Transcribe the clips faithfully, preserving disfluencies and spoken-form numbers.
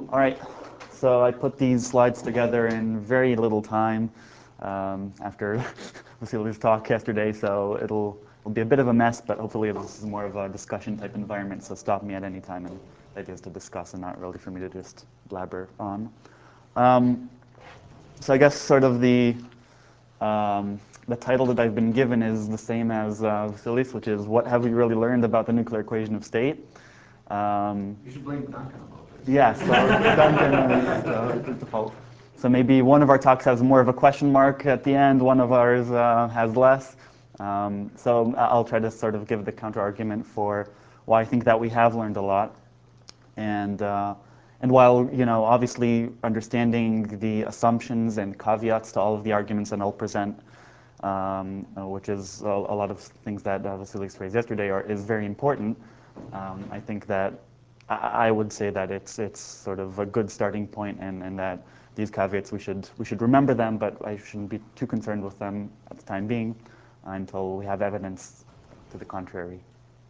All right, so I put these slides together in very little time um, after Vasily's talk yesterday, so it'll, it'll be a bit of a mess, but hopefully this is more of a discussion type environment, so stop me at any time, and the idea is to discuss and not really for me to just blabber on. Um, so I guess sort of the um, the title that I've been given is the same as uh, Vasily's, which is what have we really learned about the nuclear equation of state? Um, you should blame Duncan about this. Yes, yeah, so Duncan is uh, the default. So maybe one of our talks has more of a question mark at the end, one of ours uh, has less. Um, so I'll try to sort of give the counter argument for why I think that we have learned a lot. And, uh, and while, you know, obviously understanding the assumptions and caveats to all of the arguments that I'll present, um, uh, which is a, a lot of things that uh, Vasily's raised yesterday, are, is very important. Um, I think that I, I would say that it's it's sort of a good starting point, and, and that these caveats we should we should remember them, but I shouldn't be too concerned with them at the time being uh, until we have evidence to the contrary.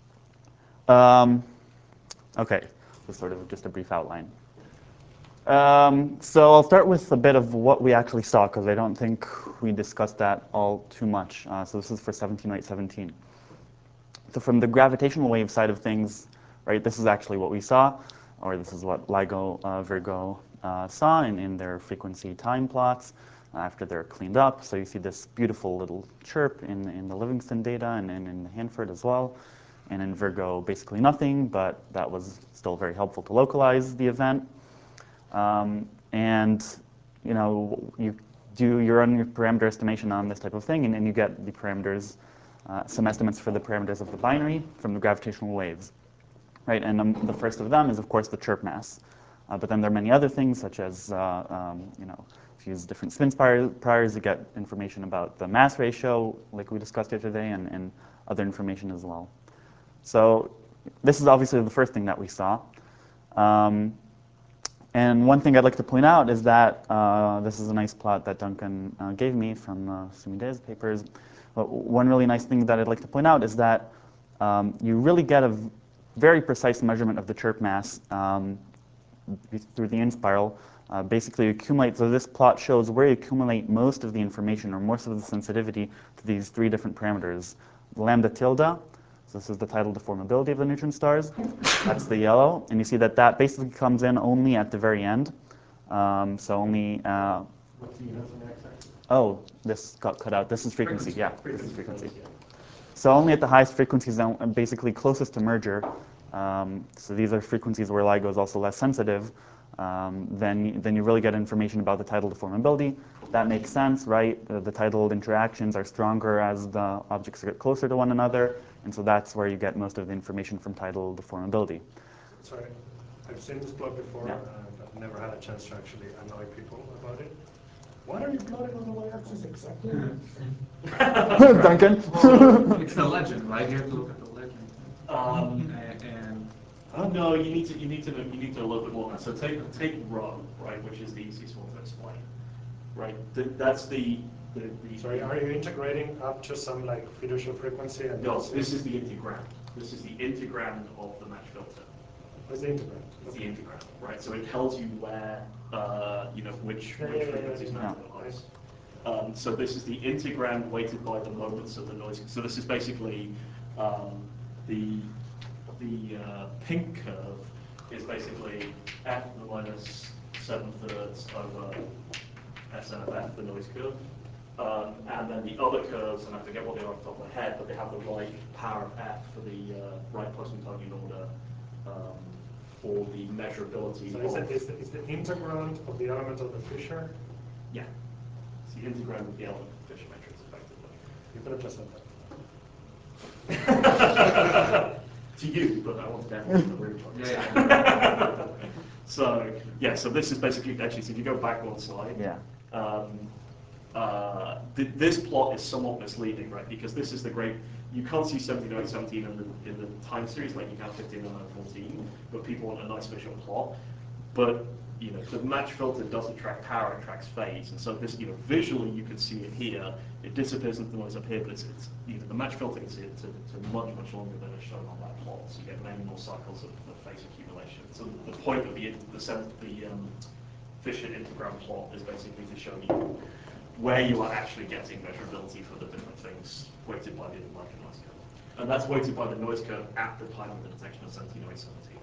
Um, okay, so sort of just a brief outline. Um, so I'll start with a bit of what we actually saw, because I don't think we discussed that all too much. Uh, so this is for seventeen oh eight seventeen. So from the gravitational wave side of things, right, this is actually what we saw, or this is what LIGO, uh, Virgo uh, saw in, in their frequency time plots uh, after they're cleaned up. So you see this beautiful little chirp in, in the Livingston data and, and in Hanford as well. And in Virgo, basically nothing, but that was still very helpful to localize the event. Um, and you know, you do your own parameter estimation on this type of thing, and then you get the parameters, uh, some estimates for the parameters of the binary from the gravitational waves, right? And um, the first of them is, of course, the chirp mass. Uh, but then there are many other things, such as, uh, um, you know, if you use different spin priors, you get information about the mass ratio, like we discussed yesterday, and, and other information as well. So this is obviously the first thing that we saw. Um, And one thing I'd like to point out is that uh, this is a nice plot that Duncan uh, gave me from uh, Sumide's papers. But one really nice thing that I'd like to point out is that um, you really get a very precise measurement of the chirp mass um, through the inspiral. Uh, basically, you accumulate, so this plot shows where you accumulate most of the information or most of the sensitivity to these three different parameters. Lambda tilde, so this is the tidal deformability of the neutron stars. That's the yellow. And you see that that basically comes in only at the very end. Um, so only... Uh, What do you have on the x-axis? oh, this got cut out. This is frequency. Frequency. Yeah, Frequency. this is frequency. Yeah. So only at the highest frequencies, and basically closest to merger. Um, so these are frequencies where LIGO is also less sensitive. Um, then, then you really get information about the tidal deformability. That makes sense, right? Uh, the tidal interactions are stronger as the objects get closer to one another, and so that's where you get most of the information from tidal deformability. Sorry, I've seen this plot before, Yeah. and I've never had a chance to actually annoy people about it. What are you plotting on the y-axis exactly? Duncan? Well, it's the legend, right? You have to look at the legend. Um, and, and oh no, you need to you need to you need to look at more than that. So take take rho, right, which is the easiest one to explain, right? Th that's the the, the Sorry, are you integrating up to some like fiducial frequency? And no, this is the integrand. This is the integrand of the match filter. What's the integrand? It's the integrand, right? So it tells you where, uh, you know, which Yeah, which yeah, yeah, frequencies yeah, matter yeah. the most. Um, so this is the integrand weighted by the moments of the noise. So this is basically um, the the uh, pink curve is basically f to the minus seven thirds over Sn of f, the noise curve. Um, and then the other curves, and I forget what they are off the top of my head, but they have the right power of f for the uh, right post-Newtonian order um, for the measurability. So of, is it is the, is the integrand of the element of the Fisher? Yeah, it's the integrand of the element of the Fisher matrix, effectively. You could have just said that. To you, but I wanted everyone to really focus. Yeah. So yeah, so this is basically actually. So if you go back one slide, Yeah. um, uh, th this plot is somewhat misleading, right? Because this is the great. You can't see seventeen oh eight seventeen in the in the time series like you can fifteen oh nine fourteen, but people want a nice visual plot. But you know, the match filter doesn't track power, it tracks phase. And so this, you know, visually you can see it here. It disappears into the noise up here, but it's, it's you know, the match filter can see it to, to much, much longer than is shown on that plot. So you get many more cycles of, of phase accumulation. So the point of the, the, the um, Fisher intergram plot is basically to show you where you are actually getting measurability for the different things weighted by the like a noise curve. And that's weighted by the noise curve at the time of the detection of seventeen oh eight seventeen.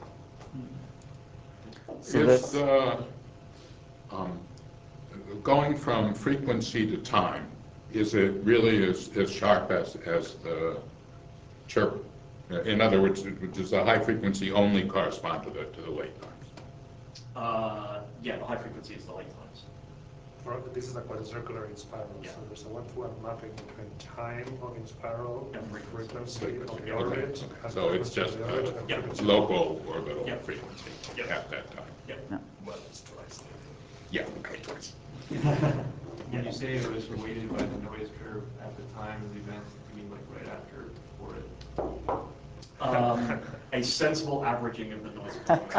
So Is this- uh, um, going from frequency to time, is it really as, as sharp as, as the chirp? In other words, does the high frequency only correspond to the, to the late times? Uh, yeah, the high frequency is the late times. For- This is a quadricircular in spiral, Yeah. so there's a one-to-one mapping between time on in spiral And and frequency. frequency of the Okay, orbit. okay. and So it's frequency of just the uh, orbit and yeah, frequency. local orbital Yeah. frequency Yeah. at that time. Yep. Yeah. Well, it's twice. Yeah, okay, twice. When you say it was weighted by the noise curve at the time of the event, you mean like right after or before it? Um, a sensible averaging of the noise.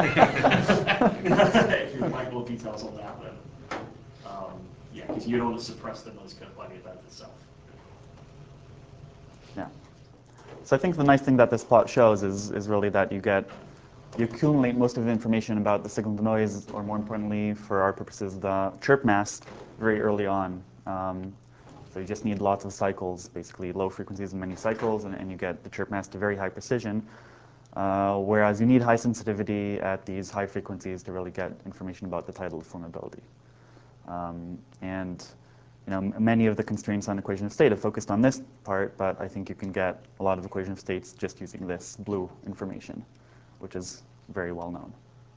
If you would like more details on that, then um, yeah, because you don't want to suppress the noise curve by the event itself. Yeah. So I think the nice thing that this plot shows is, is really that you get, you accumulate most of the information about the signal to noise, or more importantly, for our purposes, the chirp mass, very early on. Um, so you just need lots of cycles, basically low frequencies and many cycles, and, and you get the chirp mass to very high precision. Uh, whereas you need high sensitivity at these high frequencies to really get information about the tidal deformability. Um, and you know, many of the constraints on equation of state have focused on this part, but I think you can get a lot of equation of states just using this blue information, which is very well known.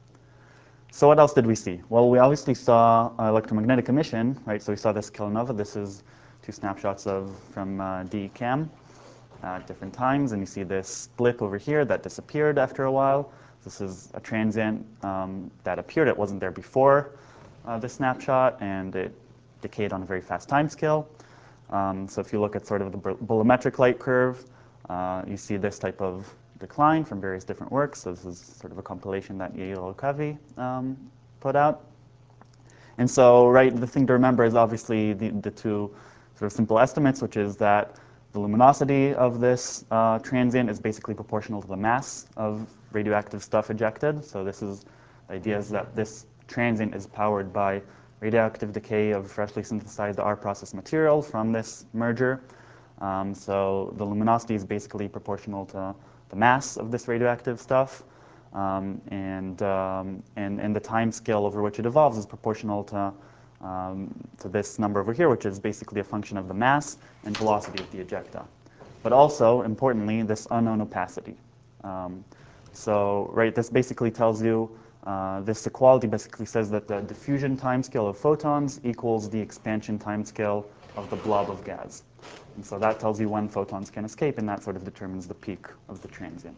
So what else did we see? Well, we obviously saw uh, electromagnetic emission, right? So we saw this kilonova. This is two snapshots of from uh, D E CAM at different times, and you see this blip over here that disappeared after a while. This is a transient um, that appeared. It wasn't there before uh, the snapshot, and it decayed on a very fast time scale. Um, so if you look at sort of the bolometric light curve, uh, you see this type of decline from various different works. So this is sort of a compilation that Yael Okavi um, put out. And so, right, the thing to remember is obviously the, the two sort of simple estimates, which is that the luminosity of this uh, transient is basically proportional to the mass of radioactive stuff ejected. So this is, the idea is that this transient is powered by radioactive decay of freshly synthesized R process material from this merger. Um, so the luminosity is basically proportional to the mass of this radioactive stuff. Um, and, um, and, and the time scale over which it evolves is proportional to, um, to this number over here, which is basically a function of the mass and velocity of the ejecta. But also, importantly, this unknown opacity. Um, so, right, this basically tells you, uh, this equality basically says that the diffusion timescale of photons equals the expansion timescale of the blob of gas. And so that tells you when photons can escape, and that sort of determines the peak of the transient.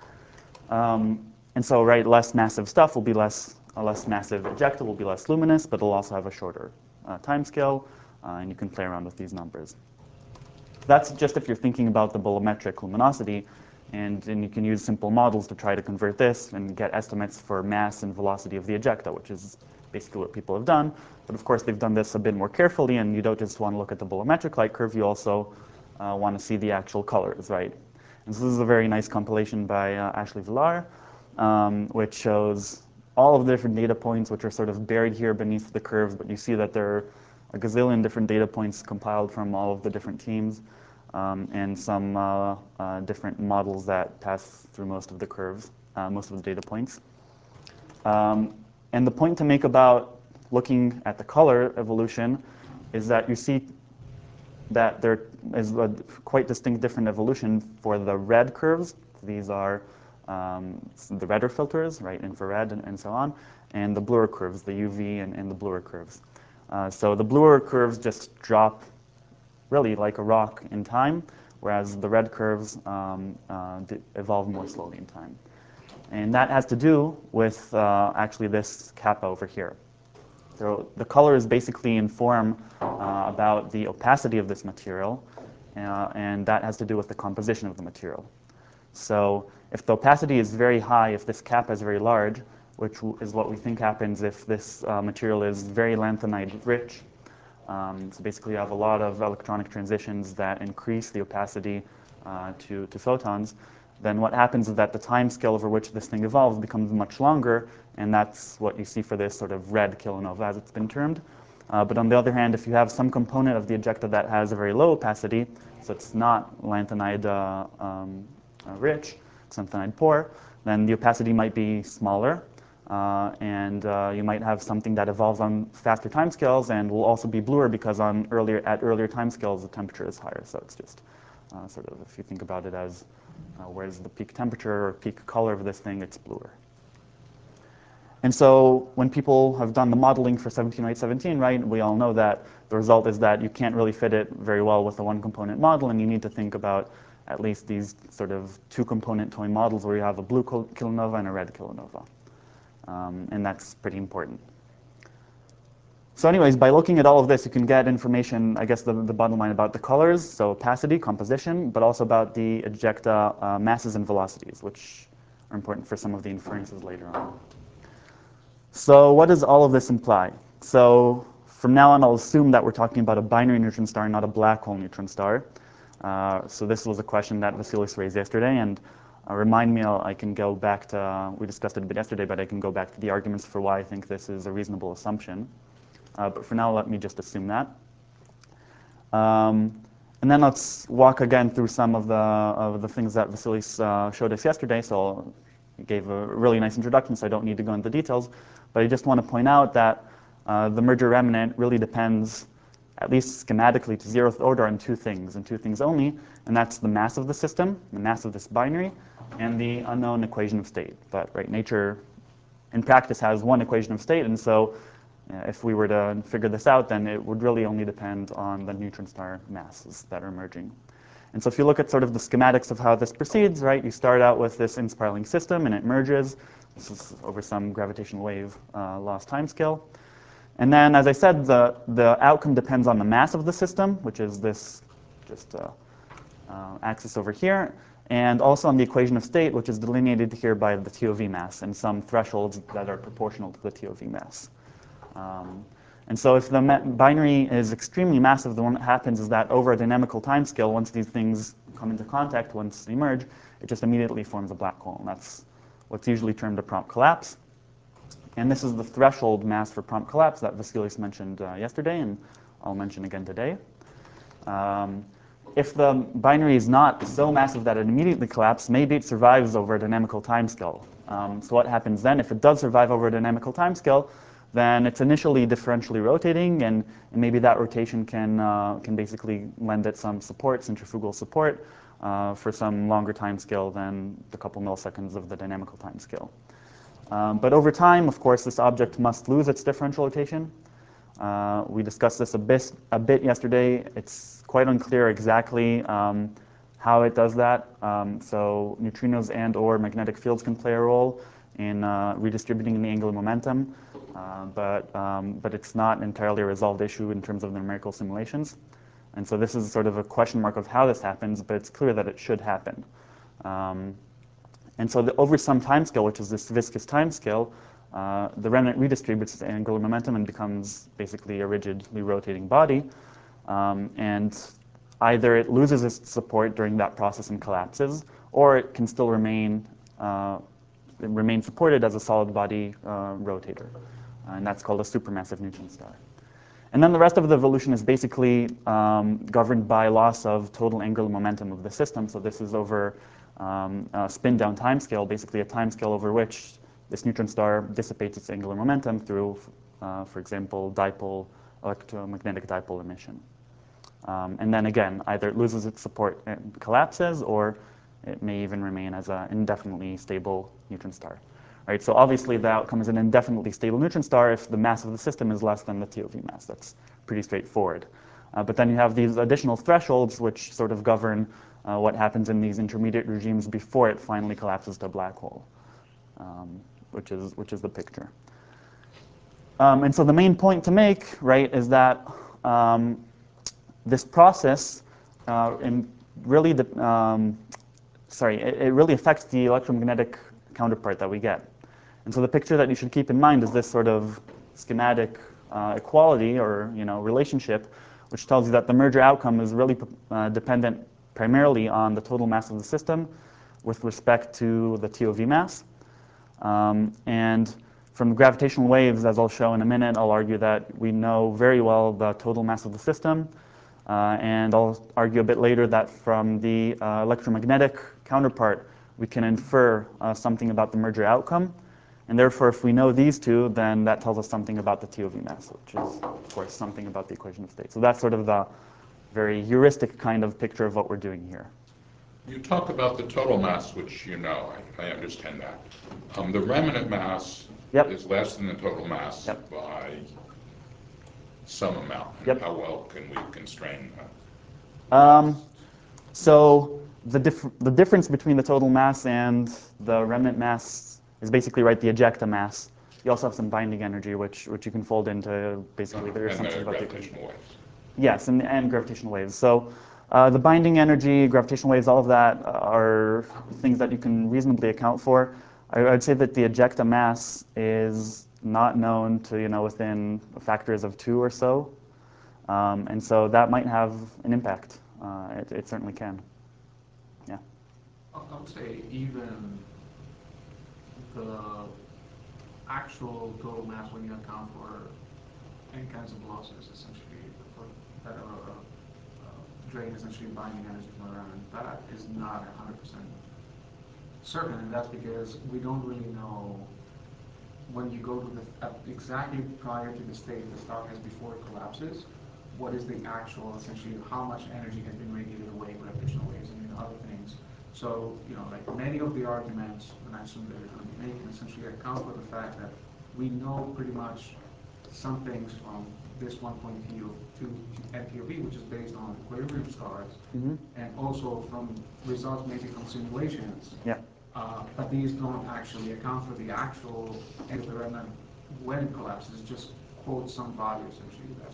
Um, and so, right, less massive stuff will be less, a less massive ejecta will be less luminous, but it'll also have a shorter uh, time scale, uh, and you can play around with these numbers. That's just if you're thinking about the bolometric luminosity, and, and you can use simple models to try to convert this and get estimates for mass and velocity of the ejecta, which is basically what people have done. But of course, they've done this a bit more carefully, and you don't just want to look at the bolometric light curve, you also uh, want to see the actual colors, right? And so this is a very nice compilation by uh, Ashley Villar, um, which shows all of the different data points, which are sort of buried here beneath the curves, but you see that there are a gazillion different data points compiled from all of the different teams, um, and some uh, uh, different models that pass through most of the curves, uh, most of the data points. Um, and the point to make about looking at the color evolution is that you see that there is a quite distinct different evolution for the red curves. These are um, the redder filters, right, infrared and, and so on, and the bluer curves, the U V and, and the bluer curves. Uh, so the bluer curves just drop really like a rock in time, whereas the red curves um, uh, evolve more slowly in time. And that has to do with uh, actually this kappa over here. So the colors basically inform uh, about the opacity of this material, uh, and that has to do with the composition of the material. So if the opacity is very high, if this kappa is very large, which is what we think happens if this uh, material is very lanthanide rich. Um, so basically you have a lot of electronic transitions that increase the opacity uh, to, to photons. Then what happens is that the time scale over which this thing evolves becomes much longer, and that's what you see for this sort of red kilonova, as it's been termed. Uh, but on the other hand, if you have some component of the ejecta that has a very low opacity, so it's not lanthanide uh, um, uh, rich, it's lanthanide poor, then the opacity might be smaller, uh, and uh, you might have something that evolves on faster timescales and will also be bluer because on earlier at earlier timescales the temperature is higher. So it's just uh, sort of, if you think about it as uh, where's the peak temperature or peak color of this thing, it's bluer. And so when people have done the modeling for seventeen oh eight seventeen, right, we all know that the result is that you can't really fit it very well with a one-component model, and you need to think about at least these sort of two-component toy models where you have a blue kilonova and a red kilonova. Um, and that's pretty important. So anyways, by looking at all of this, you can get information, I guess the, the bottom line about the colors, so opacity, composition, but also about the ejecta uh, masses and velocities, which are important for some of the inferences later on. So what does all of this imply? So from now on, I'll assume that we're talking about a binary neutron star, not a black hole neutron star. Uh, so this was a question that Vasilis raised yesterday, and uh, remind me, I'll, I can go back to, uh, we discussed it a bit yesterday, but I can go back to the arguments for why I think this is a reasonable assumption. Uh, but for now, let me just assume that. Um, and then let's walk again through some of the, of the things that Vasilis uh, showed us yesterday. So he gave a really nice introduction, so I don't need to go into details. But I just want to point out that uh, the merger remnant really depends, at least schematically, to zeroth order on two things, and two things only, and that's the mass of the system, the mass of this binary, and the unknown equation of state. But right, nature, in practice, has one equation of state, and so uh, if we were to figure this out, then it would really only depend on the neutron star masses that are merging. And so if you look at sort of the schematics of how this proceeds, right, you start out with this inspiraling system, and it merges. This is over some gravitational wave uh, loss timescale. And then, as I said, the, the outcome depends on the mass of the system, which is this just uh, uh, axis over here, and also on the equation of state, which is delineated here by the T O V mass and some thresholds that are proportional to the T O V mass. Um, and so if the binary is extremely massive, then what happens is that over a dynamical timescale, once these things come into contact, once they merge, it just immediately forms a black hole. And that's what's usually termed a prompt collapse. And this is the threshold mass for prompt collapse that Vasilis mentioned uh, yesterday, and I'll mention again today. Um, if the binary is not so massive that it immediately collapses, maybe it survives over a dynamical timescale. Um, so what happens then? If it does survive over a dynamical timescale, then it's initially differentially rotating, and, and maybe that rotation can, uh, can basically lend it some support, centrifugal support, uh, for some longer timescale than the couple milliseconds of the dynamical timescale. Um, but over time, of course, this object must lose its differential rotation. Uh, we discussed this a bit, a bit yesterday. It's quite unclear exactly um, how it does that. Um, so neutrinos and or magnetic fields can play a role in uh, redistributing the angular momentum, uh, but, um, but it's not an entirely resolved issue in terms of the numerical simulations. And so this is sort of a question mark of how this happens, but it's clear that it should happen. Um, And so the, over some timescale, which is this viscous timescale, uh, the remnant redistributes its angular momentum and becomes basically a rigidly rotating body. Um, and either it loses its support during that process and collapses, or it can still remain, uh, remain supported as a solid body uh, rotator. Uh, and that's called a supermassive neutron star. And then the rest of the evolution is basically um, governed by loss of total angular momentum of the system. So this is over Um, uh, spin down timescale, basically a timescale over which this neutron star dissipates its angular momentum through, uh, for example, dipole, electromagnetic dipole emission. Um, and then again, either it loses its support and collapses, or it may even remain as an indefinitely stable neutron star. Right, so obviously the outcome is an indefinitely stable neutron star if the mass of the system is less than the T O V mass. That's pretty straightforward. Uh, but then you have these additional thresholds which sort of govern Uh, what happens in these intermediate regimes before it finally collapses to a black hole, um, which is which is the picture. Um, and so the main point to make, right, is that um, this process uh, in really the um, sorry, it, it really affects the electromagnetic counterpart that we get. And so the picture that you should keep in mind is this sort of schematic uh, equality or you know relationship, which tells you that the merger outcome is really uh, dependent primarily on the total mass of the system with respect to the T O V mass. Um, and from the gravitational waves, as I'll show in a minute, I'll argue that we know very well the total mass of the system. Uh, and I'll argue a bit later that from the uh, electromagnetic counterpart, we can infer uh, something about the merger outcome. And therefore, if we know these two, then that tells us something about the T O V mass, which is, of course, something about the equation of state. So that's sort of the very heuristic kind of picture of what we're doing here. You talk about the total mass, which you know, I, I understand that. Um, the remnant mass Yep. is less than the total mass Yep. by some amount. And Yep. how well can we constrain that? Um, so the, dif the difference between the total mass and the remnant mass is basically, right, the ejecta mass. You also have some binding energy, which, which you can fold into basically the And assumptions the about the gravitational waves. Yes, and, and gravitational waves. So uh, the binding energy, gravitational waves, all of that are things that you can reasonably account for. I, I'd say that the ejecta mass is not known to, you know, within factors of two or so. Um, and so that might have an impact. Uh, it, it certainly can. Yeah. I would say even the actual total mass, when you account for any kinds of losses, essentially, for that are uh, uh, drain essentially binding energy from around, that is not one hundred percent certain, and that's because we don't really know when you go to the, uh, exactly prior to the state the star has before it collapses, what is the actual, essentially, how much energy has been radiated away, gravitational waves and other things. So, you know, like many of the arguments, and I assume that you're going to be making, essentially account for the fact that we know pretty much some things from this one point two M T O V, which is based on equilibrium stars, Mm-hmm. and also from results maybe from simulations. Yeah. Uh, but these don't actually account for the actual end of the remnant when it collapses. It just quotes some value essentially that's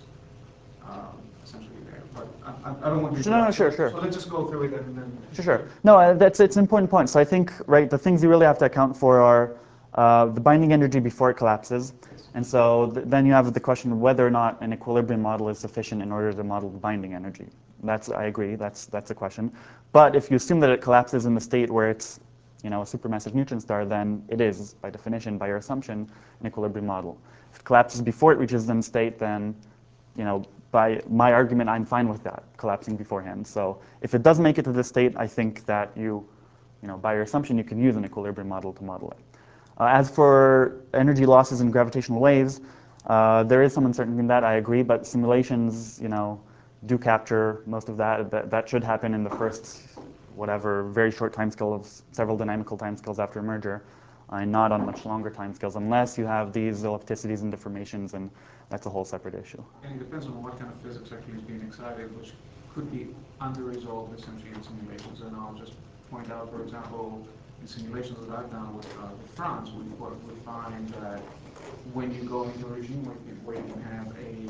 um, essentially there. But I, I, I don't want to. No, no, sure, sure. So let's just go through it and then. Sure, sure. No, uh, that's it's an important point. So I think, right, the things you really have to account for are uh, the binding energy before it collapses. And so th then you have the question of whether or not an equilibrium model is sufficient in order to model the binding energy. That's, I agree, that's, that's a question. But if you assume that it collapses in the state where it's, you know, a supermassive neutron star, then it is, by definition, by your assumption, an equilibrium model. If it collapses before it reaches the state, then, you know, by my argument, I'm fine with that, collapsing beforehand. So if it does make it to this state, I think that you, you know, by your assumption, you can use an equilibrium model to model it. Uh, as for energy losses in gravitational waves, uh, there is some uncertainty in that, I agree, but simulations, you know, do capture most of that. That, that should happen in the first, whatever, very short timescale of several dynamical timescales after a merger, uh, and not on much longer timescales, unless you have these ellipticities and deformations, and that's a whole separate issue. And it depends on what kind of physics actually is being excited, which could be under-resolved essentially in simulations. And I'll just point out, for example, in simulations that I've done with, uh, with France, we, we find that when you go into a regime where you, where you can have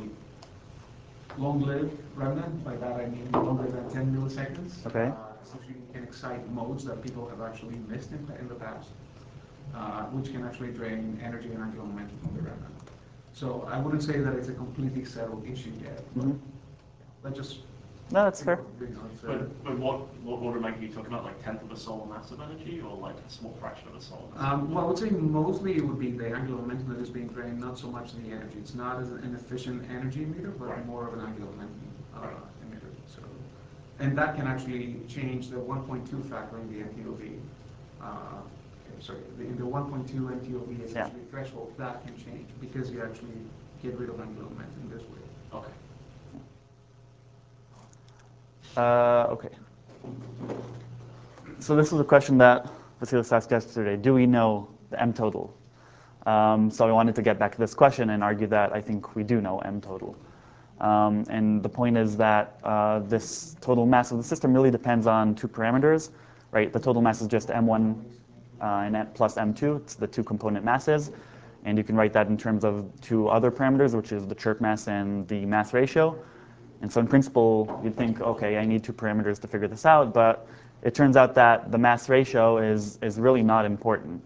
a long-lived remnant, by that I mean longer than ten milliseconds, Okay. uh, essentially you can excite modes that people have actually missed in, in the past, uh, which can actually drain energy and angular momentum from the remnant. So I wouldn't say that it's a completely settled issue yet, but Mm-hmm. let's just. No, that's fair. You know, it's, uh, But, but what, what order of magnitude are you talking about, like tenth of a solar mass of energy, or like a small fraction of a solar mass? Um, well, I would say mostly it would be the angular momentum that is being drained, not so much the energy. It's not as an efficient energy emitter, but Right. more of an angular momentum uh, Right. emitter. So, and that can actually change the one point two factor in the M T O V. Uh, sorry, the, in the one point two M T O V essentially Yeah. threshold, that can change because you actually get rid of angular momentum this way. Okay. Uh, okay. So this was a question that Vasilis asked yesterday. Do we know the M total? Um, so I wanted to get back to this question and argue that I think we do know M total. Um, and the point is that uh, this total mass of the system really depends on two parameters, right? The total mass is just M one uh, and plus M two. It's the two component masses. And you can write that in terms of two other parameters, which is the chirp mass and the mass ratio. And so in principle, you'd think, okay, I need two parameters to figure this out, but it turns out that the mass ratio is, is really not important.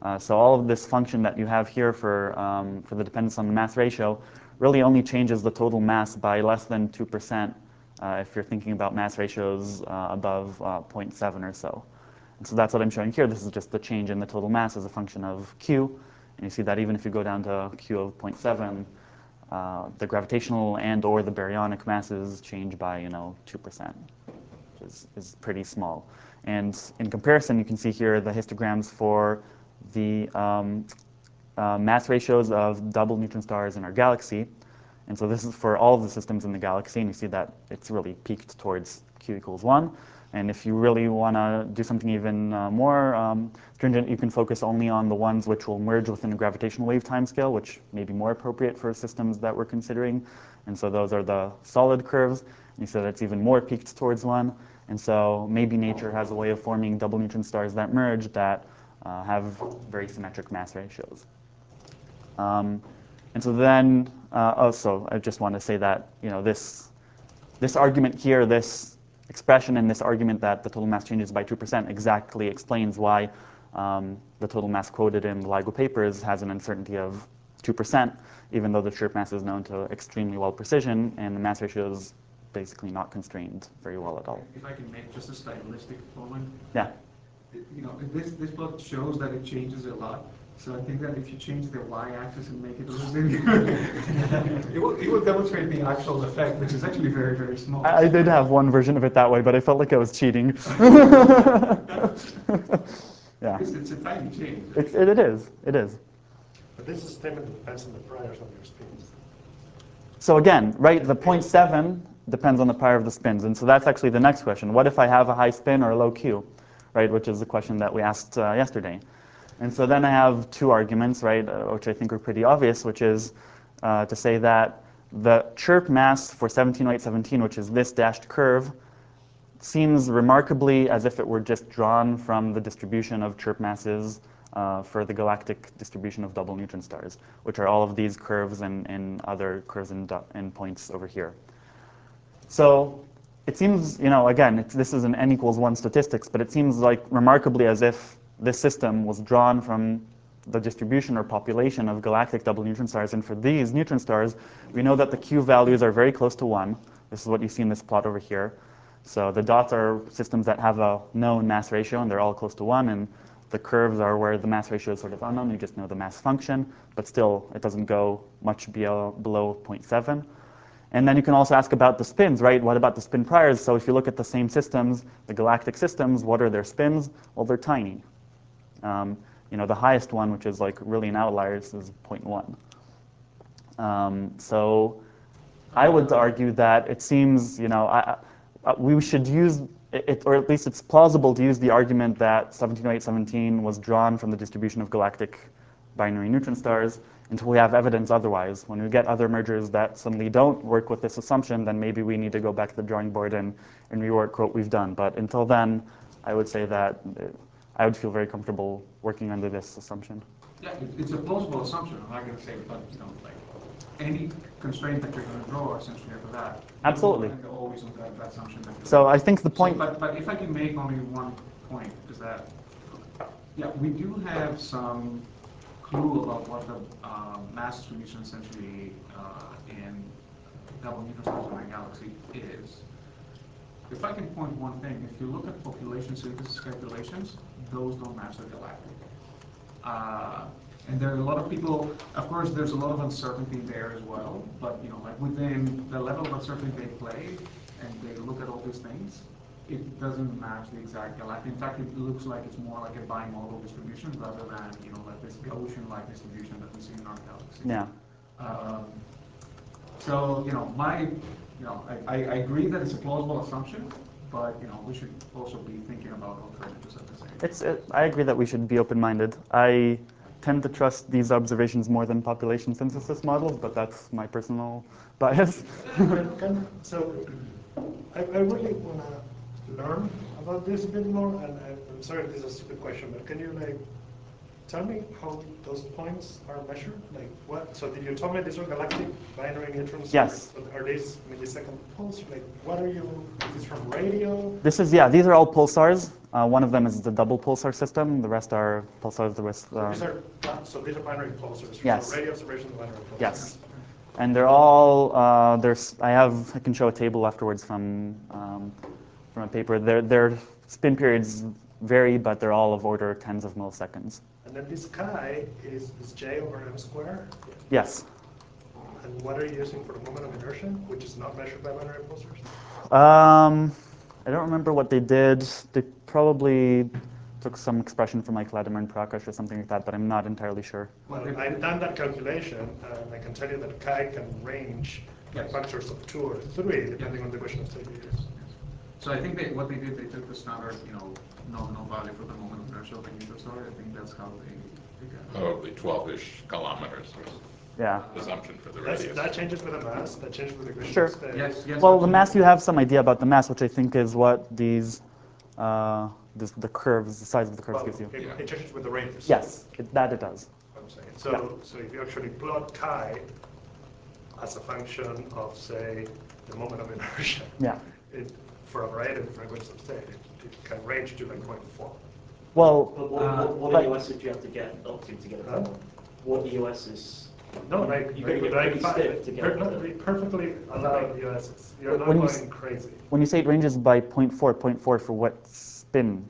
Uh, so all of this function that you have here for, um, for the dependence on the mass ratio really only changes the total mass by less than two percent uh, if you're thinking about mass ratios uh, above uh, zero point seven or so. And so that's what I'm showing here. This is just the change in the total mass as a function of Q. And you see that even if you go down to Q of zero point seven, uh, the gravitational and or the baryonic masses change by, you know, two percent, which is, is pretty small. And in comparison, you can see here the histograms for the um, uh, mass ratios of double neutron stars in our galaxy. And so this is for all of the systems in the galaxy, and you see that it's really peaked towards Q equals one. And if you really want to do something even uh, more um, stringent, you can focus only on the ones which will merge within a gravitational wave timescale, which may be more appropriate for systems that we're considering. And so those are the solid curves. And you see that it's even more peaked towards one. And so maybe nature has a way of forming double neutron stars that merge that uh, have very symmetric mass ratios. Um, and so then, uh, also, I just want to say that, you know, this, this argument here, this expression in this argument that the total mass changes by two percent exactly explains why um, the total mass quoted in the LIGO papers has an uncertainty of two percent, even though the chirp mass is known to extremely well precision, and the mass ratio is basically not constrained very well at all. If I can make just a stylistic comment. Yeah. You know, this, this plot shows that it changes a lot. So I think that if you change the y-axis and make it a little bit, it, will, it will demonstrate the actual effect, which is actually very, very small. I, I did have one version of it that way, but I felt like I was cheating. Yeah. It's, it's a tiny change. It, it, it is. It is. But this is a statement that depends on the priors of your spins. So again, right, the zero point seven depends on the prior of the spins. And so that's actually the next question. What if I have a high spin or a low Q, right, which is the question that we asked uh, yesterday. And so then I have two arguments, right, uh, which I think are pretty obvious, which is uh, to say that the chirp mass for seventeen oh eight seventeen, which is this dashed curve, seems remarkably as if it were just drawn from the distribution of chirp masses uh, for the galactic distribution of double neutron stars, which are all of these curves and, and other curves and, and points over here. So it seems, you know, again, it's, this is an n equals one statistics, but it seems like remarkably as if this system was drawn from the distribution or population of galactic double neutron stars. And for these neutron stars, we know that the Q values are very close to one. This is what you see in this plot over here. So the dots are systems that have a known mass ratio, and they're all close to one. And the curves are where the mass ratio is sort of unknown. You just know the mass function, but still, it doesn't go much below zero point seven. And then you can also ask about the spins, right? What about the spin priors? So if you look at the same systems, the galactic systems, what are their spins? Well, they're tiny. Um, you know, the highest one, which is like really an outlier, is zero point one. Um, so I would argue that it seems, you know, I, I, we should use it, or at least it's plausible to use the argument that seventeen oh eight seventeen was drawn from the distribution of galactic binary neutron stars until we have evidence otherwise. When we get other mergers that suddenly don't work with this assumption, then maybe we need to go back to the drawing board and, and rework what we've done. But until then, I would say that I would feel very comfortable working under this assumption. Yeah, it, it's a plausible assumption. I'm not going to say, but you know, like any constraint that you're going to draw essentially for that. Absolutely. And always on that, that assumption. That so I think the point. So, but but if I can make only one point, is that yeah, we do have some clue about what the uh, mass distribution essentially uh, in double neutron stars in our galaxy is. If I can point one thing, if you look at population synthesis calculations, those don't match the galactic. Uh, and there are a lot of people, of course, there's a lot of uncertainty there as well, but you know, like within the level of uncertainty they play, and they look at all these things, it doesn't match the exact galactic. In fact, it looks like it's more like a bimodal distribution rather than, you know, like this Gaussian-like distribution that we see in our galaxy. Yeah. Um, so, you know, my, you know, I, I agree that it's a plausible assumption, but, you know, we should also be thinking about alternatives at the same time. It's, it, I agree that we should be open-minded. I tend to trust these observations more than population synthesis models, but that's my personal bias. can, can, so I, I really want to learn about this a bit more, and I, I'm sorry if this is a stupid question, but can you like tell me how those points are measured? Like what? So did you tell me these are galactic binary neutron stars? Yes. But are these millisecond pulse? Like what are you? Is this from radio? This is, yeah, these are all pulsars. Uh, one of them is the double pulsar system. The rest are pulsars. The rest, So uh, these are so these are binary pulsars. Yes. So radio observation of binary pulsars. yes. And they're all, uh, there's, I have, I can show a table afterwards from, um, from a paper. Their, their spin periods vary, but they're all of order tens of milliseconds. And then this chi is, is j over m squared. Yes. And what are you using for the moment of inertia, which is not measured by binary pulsars? Um, I don't remember what they did. They probably took some expression from like Vladimir and Prakash or something like that, but I'm not entirely sure. Well, I've done that calculation, and I can tell you that chi can range by factors of two or three, depending on the question of state you use. So I think they, what they did, they took the standard, you know, nominal value for the moment of inertia of the neutron star. I think that's how they, they got it. Probably twelve-ish kilometers Yeah. assumption for the That's, radius. that changes with the mass, that changes with the question Sure. of state. Yes, yes. Well, the absolutely. mass, you have some idea about the mass, which I think is what these, uh, this, the curves, the size of the curves Well, gives you. it, Yeah. it changes with the radius. Yes, it, that it does. I'm saying. So, so if you actually plot chi as a function of, say, the moment of inertia, Yeah. it, for a variety of different equations of state, it, it can range to like zero point four. Well, But what, Uh, what, what but- E O S did you have to get up to to get it Huh? done? What E O S is? No, like, You gotta get like, pretty fi- stiff to get per- it no, to- they perfectly allowed U Ss. You're not When you going s- crazy. when you say it ranges by zero point four, zero point four for what spin?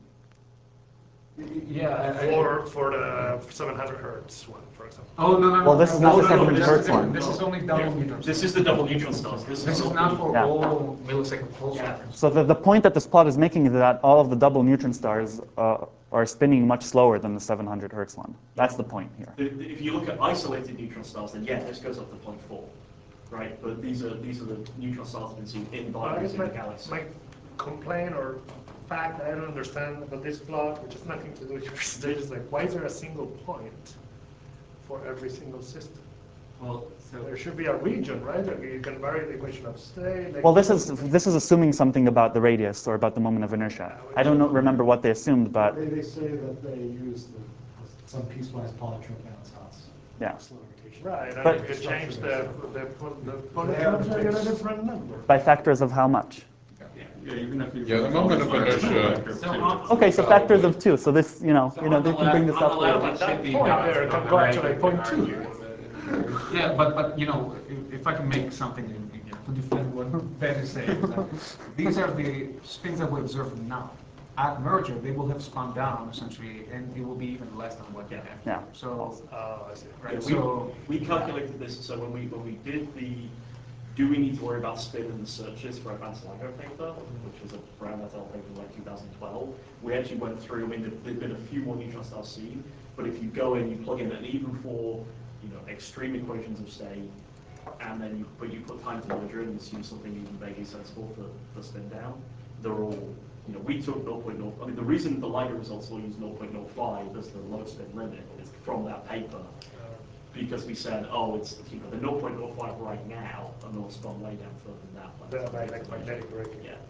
Yeah, I, I, For, for the seven hundred hertz one, for example. Oh, no, no, no. Well, this is not no, the no, no, seven this hertz is different. one. This is only double neutron This stars. is the double neutron stars. This, This is not not the- for Yeah. all millisecond pulse Yeah. cycles. So the, the point that this plot is making is that all of the double neutron stars uh, are spinning much slower than the seven hundred hertz one. That's the point here. the- the- If you look at isolated neutron stars, then yeah, this goes up to zero point four, right? But these are these are the neutron stars that have been seen in Well, I bodies guess in my, the galaxy. my complaint or fact that I don't understand about this plot, which has nothing to do with your stage, is like, why is there a single point for every single system? Well, so There should be a region, right? Like you can vary the equation of state. Like, Well, this is this is assuming something about the radius or about the moment of inertia. I don't know, remember what they assumed, but They, they say that they use the, some piecewise polytrope Manitots. yeah. Slow rotation. right, and But- if you change the, the, the polytropes, you get a different number. By factors of how much? Yeah, even if you. Yeah, the moment of inertia- So on- Okay, so factors of two. So this, you know, you know, on they the can bring this left- up on the left, later. it That should be point balanced there on can the go up right, to like you point can two. argue it's a- Yeah, but, but, you know, if, if I can make something in, in, to defend what Ben is saying, is that these are the spins that we observe now. At merger, they will have spun down essentially, and it will be even less than what you have Yeah. here. So, Oh, I see. Yeah, right, we, so, we calculated this, so when we when we did the do we need to worry about spin in the searches for advanced LIGO paper, which was a Brown et al. Paper in like two thousand twelve, we actually went through, I mean, there- there'd been a few more neutron stars seen, but if you go in, you plug in, and even for, you know, extreme equations of state, and then you, but you put time to merger and assume something even vaguely sensible for, for spin down, they're all, you know, we took zero point zero, I mean, the reason the LIGO results will use zero point zero five as the low spin limit is from that paper, because we said, oh, it's, you know, the zero point zero five right now, and they'll spawn way down further than that. by the The time mag- we like get to magnetic measure. braking. Yeah.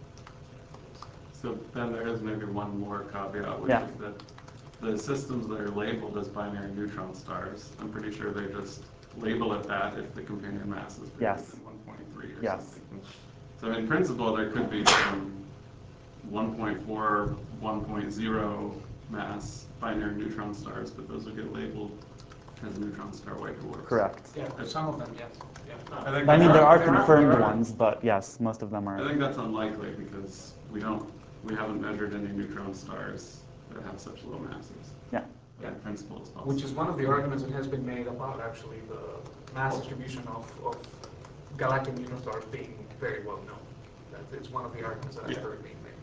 So then there is maybe one more caveat, which Yeah. is that the systems that are labeled as binary neutron stars, I'm pretty sure they just label it that if the companion mass is bigger Yes. than one point three or Yes. something. So in principle, there could be some one point four, one point zero mass binary neutron stars, but those will get labeled as neutron star white dwarfs. Correct. yeah, some of them, yes, yeah. I think I mean, that's- there are there are- confirmed there are- ones, but yes, most of them I are. think that's unlikely because we don't, we haven't measured any neutron stars that have such low masses. Yeah. But in principle, it's possible. Which is one of the arguments that has been made about actually the mass distribution of, of galactic neutron stars being very well known. That is one of the arguments that I've Yeah. heard being made.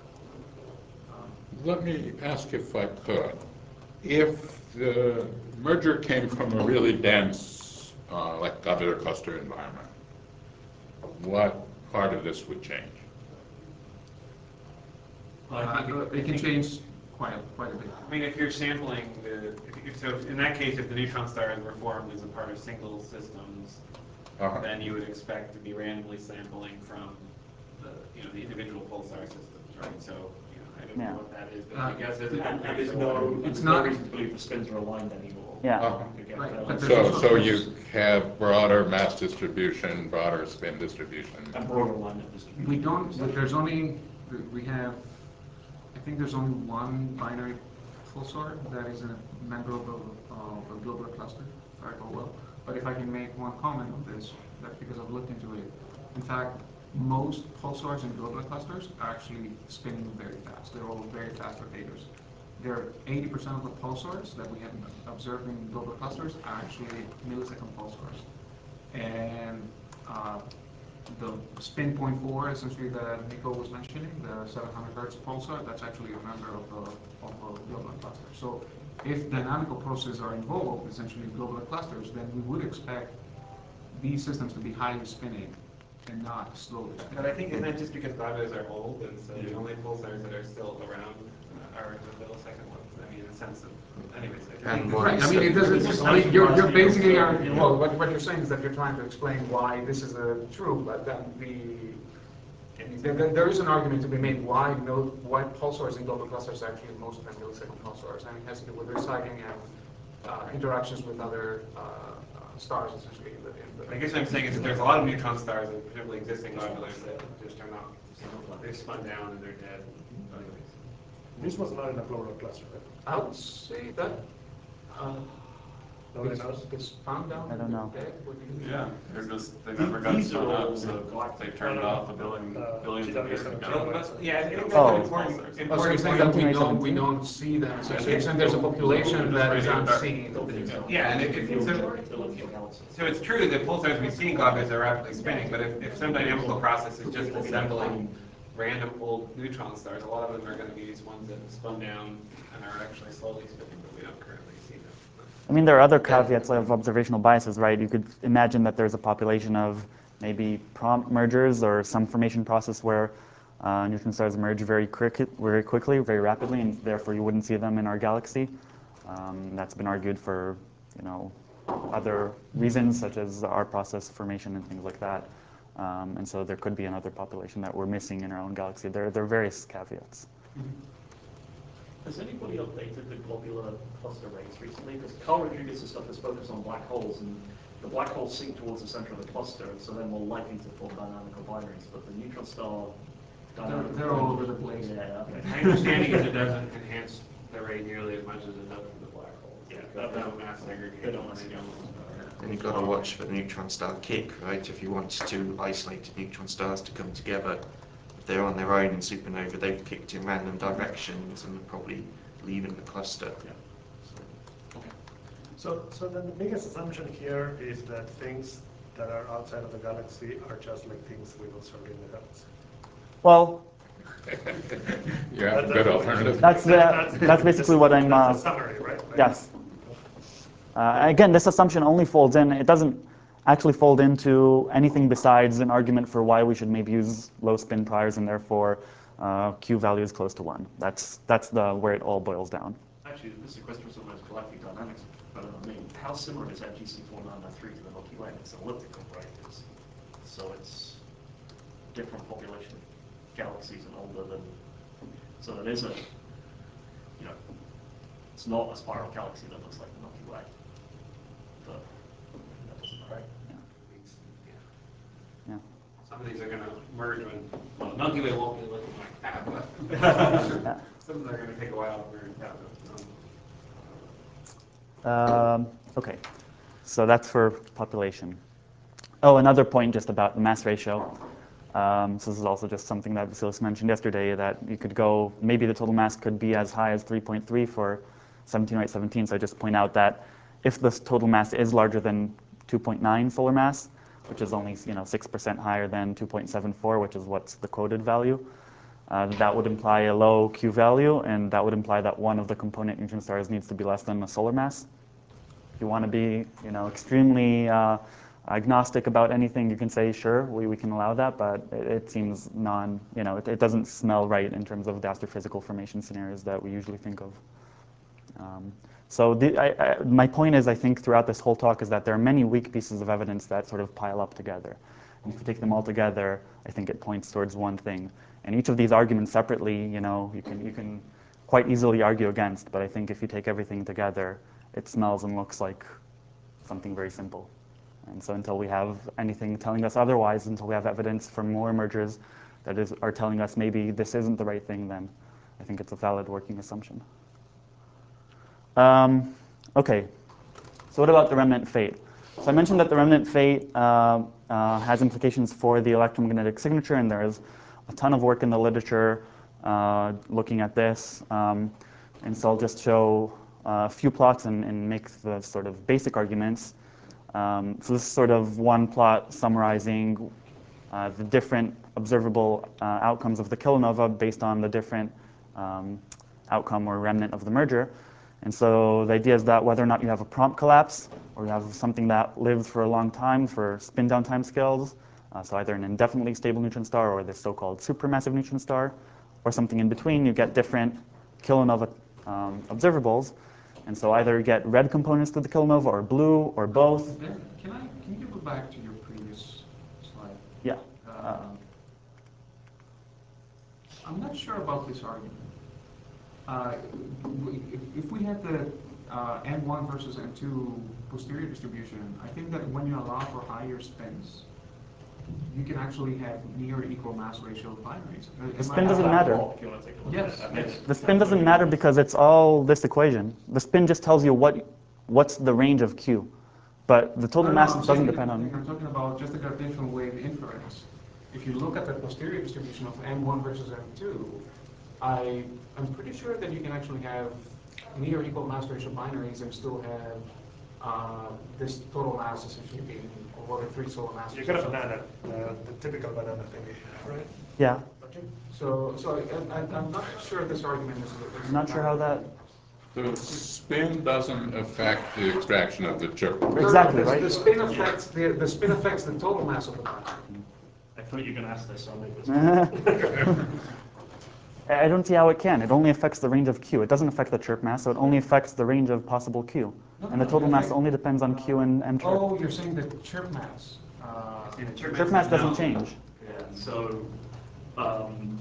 Um, Let me ask if I could. If the merger came from a really dense, uh, like globular cluster environment, what part of this would change? Well, I think Uh, it- It can change quite, quite a bit. I mean, if you're sampling the, if- if, so if- in that case, if the neutron stars were formed as a part of single systems, Uh-huh. then you would expect to be randomly sampling from the, you know, the individual pulsar systems, right? So, you know, I exactly Yeah. what that is, but Uh, I guess there's, yeah. and and there's no, It's there's not- no reason to believe the spins are aligned anymore. Yeah. Oh. Again, Right, they're but like- there's So, also- so you have broader mass distribution, broader spin distribution. And broader alignment distribution. We don't, there's only, we have, I think there's only one binary pulsar that is a member of a, of a globular cluster, if I recall well. But if I can make one comment on this, that's because I've looked into it. In fact, most pulsars in globular clusters are actually spinning very fast. They're all very fast rotators. There, eighty percent of the pulsars that we have observed in globular clusters are actually millisecond pulsars. And uh, the spin point four, essentially that Nico was mentioning, the seven hundred hertz pulsar, that's actually a member of the of a globular cluster. So if dynamical processes are involved, essentially in globular clusters, then we would expect these systems to be highly spinning and not slowly spinning. But I think, isn't that just because globulars are old, and so the only pulsars that are still around uh, are the millisecond ones? I mean, in the sense of, anyways. I think- Right, I mean, it doesn't, I mean, you're, you're basically, are- well, what, what you're saying is that you're trying to explain why this is uh, true, but then the, I mean, there, there- there is an argument to be made why no, why pulsars in global clusters are actually most of them millisecond pulsars. I mean, it has to do with reciting and uh, interactions with other uh, uh, stars, essentially. In the, in the I guess what I'm saying is that there's a lot of neutron stars, and particularly existing globulars, that just are not, they're spun down and they're dead. Anyways. This was not in a globular cluster, right? I would say that uh, Nobody it's, knows? it's found down. I don't know. dead, would you- Yeah, they're just, they never got These are spun all up, so galactic. they turned off a billion, Uh, billions of years G W ago. Well, but, yeah, I think that's Oh. an important, Oh, so you're important saying that we point. don't, we don't see them, so you're saying there's a population that is unseen. Yeah, and if, if, so, so it's true that pulsars we see in globulars are rapidly spinning, but if, if some dynamical process is just assembling random old neutron stars, a lot of them are going to be these ones that have spun down and are actually slowly spinning, but we don't currently see them. I mean, there are other caveats of observational biases, right? You could imagine that there's a population of maybe prompt mergers or some formation process where uh, neutron stars merge very, quick, very quickly, very rapidly, and therefore you wouldn't see them in our galaxy. Um, that's been argued for, you know, other reasons, such as our process formation and things like that. Um, and so there could be another population that we're missing in our own galaxy. There, there are various caveats. Has anybody updated the globular cluster rates recently? Because Carl Rodriguez's stuff is focused on black holes, and the black holes sink towards the center of the cluster, and so they're more likely to form dynamical binaries. But the neutron star dynamical They're, they're all over the place. Yeah, okay. My understanding is it doesn't enhance the rate nearly as much as it does for the black holes. Yeah, Because that- they that- don't mass segregate. they don't mass segregate. And you've got to watch for the neutron star kick, right? If you want two isolated neutron stars to come together, if they're on their own in supernova, they've kicked in random directions and probably leaving the cluster. Yeah. So, So, so then the biggest assumption here is that things that are outside of the galaxy are just like things we observe in the galaxy. Well, Yeah, good alternative. that's, the, that's basically what I'm... Uh, That's a summary, right? Like- yes. Uh, again, this assumption only folds in. It doesn't actually fold into anything besides an argument for why we should maybe use low spin priors and therefore uh, Q value is close to one. That's that's the where it all boils down. Actually, this is a question for someone who's galactic dynamics. But I mean, how similar is F G C four nine nine three to the Milky Way? It's elliptical, right? It's, so it's different population of galaxies and older than. So there is a, you know, it's not a spiral galaxy that looks like the Milky Way. But that doesn't matter. Yeah. Some of these are going to merge when, well, the Milky Way won't be looking like that, but Yeah. some of them are going to take a while to merge. Yeah, but, um, Um, okay, so that's for population. Oh, another point just about the mass ratio. Um, so this is also just something that Vasilis mentioned yesterday, that you could go, maybe the total mass could be as high as three point three for seventeen right seventeen. So I just point out that if the total mass is larger than two point nine solar mass, which is only you know six percent higher than two point seven four, which is what's the quoted value, uh, that would imply a low Q value, and that would imply that one of the component neutron stars needs to be less than the solar mass. If you want to be, you know, extremely uh, agnostic about anything, you can say, sure, we, we can allow that, but it, it seems non, you know, it, it doesn't smell right in terms of the astrophysical formation scenarios that we usually think of. Um, so the, I, I, my point is, I think, throughout this whole talk is that there are many weak pieces of evidence that sort of pile up together. And if you take them all together, I think it points towards one thing. And each of these arguments separately, you know, you can, you can quite easily argue against, but I think if you take everything together, it smells and looks like something very simple. And so until we have anything telling us otherwise, until we have evidence from more mergers that is, are telling us maybe this isn't the right thing, then I think it's a valid working assumption. Um, okay, so what about the remnant fate? So I mentioned that the remnant fate uh, uh, has implications for the electromagnetic signature, and there is a ton of work in the literature uh, looking at this. Um, and so I'll just show a few plots and, and make the sort of basic arguments. Um, so this is sort of one plot summarizing uh, the different observable uh, outcomes of the kilonova based on the different um, outcome or remnant of the merger. And so the idea is that whether or not you have a prompt collapse or you have something that lived for a long time for spin down time scales, uh, so either an indefinitely stable neutron star or the so-called supermassive neutron star, or something in between, you get different kilonova um, observables. And so either you get red components to the kilonova or blue or both. Ben, can I can you go back to your previous slide? Yeah. Uh, I'm not sure about this argument. Uh, if, if we had the uh, N one versus N two posterior distribution, I think that when you allow for higher spins, you can actually have near equal mass ratio of binaries. The spin doesn't matter. Yes, yes. The spin doesn't matter because it's all this equation. The spin just tells you what what's the range of Q. But the total No, no, mass I'm doesn't saying depend that- on. I'm talking about just the gravitational wave inference. If you look at the posterior distribution of N one versus N two, I, I'm pretty sure that you can actually have near equal mass ratio binaries and still have uh, this total mass essentially being over the three solar masses. You got a banana, uh, the typical banana thing, right? Yeah. So, so I, I, I'm not sure this argument is. is I'm not sure how that. The spin doesn't affect the extraction of the chirp. Exactly, the, right? The spin affects the, the spin affects the total mass of the binary. I thought you were going to ask this, so I'll make this. I don't see how it can. It only affects the range of Q. It doesn't affect the chirp mass, so it only affects the range of possible Q. No, And the no, total no, mass no. only depends on Q and, and chirp. Oh, you're saying the chirp mass. Uh, See, the chirp Chirp mass mass doesn't now- change. Yeah, so, um,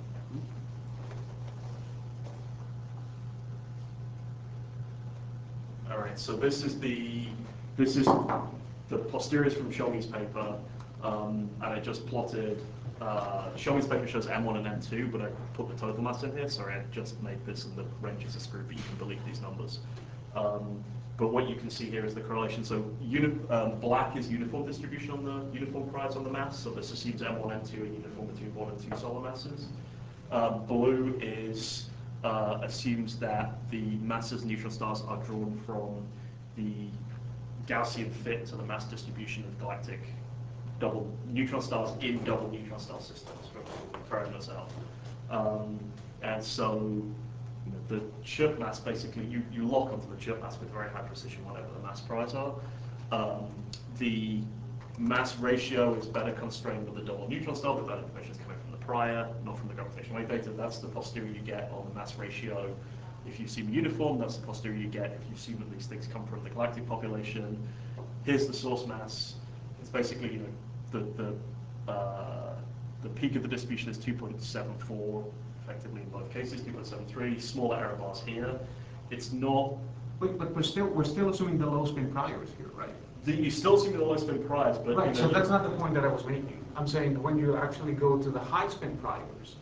all right, so this is the, this is the posteriors from Shomi's paper, um, and I just plotted, uh, Shomi's paper shows M one and M two, but I put the total mass in here, sorry, I just made this and the ranges are screwed, but you can delete these numbers. Um, But what you can see here is the correlation. So uni um, black is uniform distribution on the uniform priors on the mass. So this assumes M one, M two are uniform between one and two solar masses. Um, blue is uh, assumes that the masses of neutron stars are drawn from the Gaussian fit to the mass distribution of galactic double neutron stars in double neutron star systems from Coronas out. Um, and so you know, the chirp mass, basically, you, you lock onto the chirp mass with very high precision, whatever the mass priors are. Um, the mass ratio is better constrained with the double neutron star, but that information is coming from the prior, not from the gravitational wave data. That's the posterior you get on the mass ratio. If you assume uniform, that's the posterior you get if you assume that these things come from the galactic population. Here's the source mass. It's basically, you know, the, the, uh, the peak of the distribution is two point seven four. Effectively in both cases, two point seven three, smaller error bars here. It's not... But, but we're still we're still assuming the low spin priors here, right? The, you still assume the low spin priors, but... Right, you know, so that's not the point that I was making. I'm saying when you actually go to the high spin priors,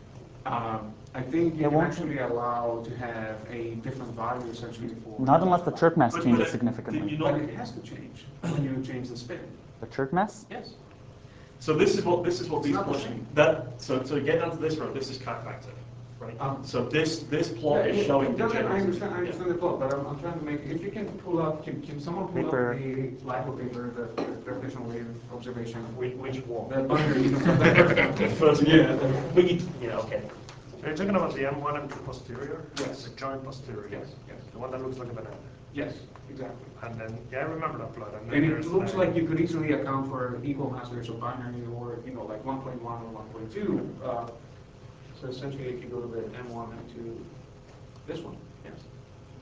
um, I think you It can won't actually allow to have a different value essentially for... Not unless the chirp mass But- changes but, uh, significantly. you But know- it has to change when you change the spin. The chirp mass? Yes. So this is what this is what It's these not the plots same. that so to get down to this row, this is Kite factor, right? Um, so this this plot Yeah, is yeah, showing no, the no, I changes. understand, I understand the plot, but I'm, I'm trying to make, if you can pull up, can, can someone pull Paper. up the LIGO paper, the the gravitational wave observation? Which, which one? The binary, the first one. The first one. Yeah, the- We need to, yeah, okay. So you're talking about the M one, M two posterior? Yes. The joint posterior? Yes, yes. The one that looks like a banana? Yes, exactly. And then, yeah, I remember that plot. And, then And it there's looks like you could easily account for equal mass ratio binary or, you know, like one point one or one point two. Uh, so essentially, if you go to the M one, M two, this one, yes.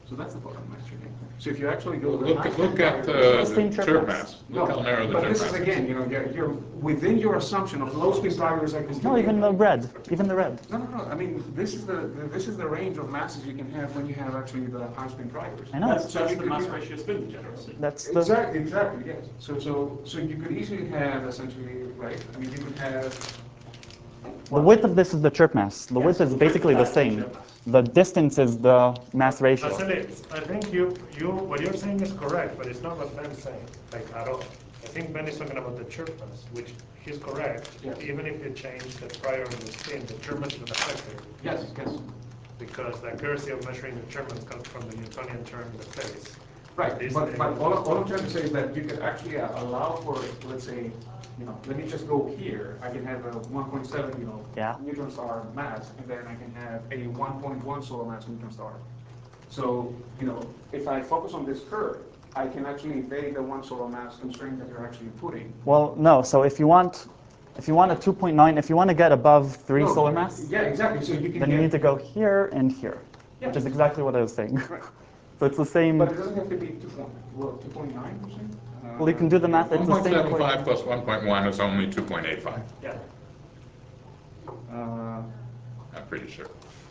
So that's the photometric angle. So if you actually go to the Look, high look at spin the, prior- Same the chirp chirp mass. mass. Look how narrow the but chirp this mass is is. again, you know, you're, you're within your assumption of low spin priors are No, completely. even the red. Even the red. No, no, no. I mean, this is the, the this is the range of masses you can have when you have actually the high spin priors. I know. That's, So that's you the could mass be- ratio spin degeneracy. That's the. Exactly, exactly, yes. So, so, so you could easily have essentially, right? I mean, you could have. The width of this is the chirp mass. The width Yes, is the basically width the of that is same. chirp mass. The distance is the mass ratio. Vasily, I think you, you, what you're saying is correct, but it's not what Ben's saying, like, at all. I think Ben is talking about the chirp mass, which he's correct. Yes. Even if you change the prior and the spin, the chirp mass is unaffected. Yes, yes. Because the accuracy of measuring the chirp mass comes from the Newtonian term in the phase. Right, This but, thing- but all, all I'm trying to say is that you could actually uh, allow for, let's say, you know, let me just go here, I can have a one point seven, you know, Yeah. neutron star mass, and then I can have a one point one solar mass neutron star. So, you know, if I focus on this curve, I can actually evade the one solar mass constraint that you're actually putting. Well, no. So if you want, if you want a two point nine, if you want to get above three No, solar mass, Yeah, exactly, so you can then you get- need to go here and here, Yeah. which is exactly what I was saying. Right. So it's the same. But it doesn't have to be two point, well, two point nine percent? Well, you can do the math. It's One the point same. seven equation. five plus one point one is only two point eight five. Yeah. Uh, I'm pretty sure.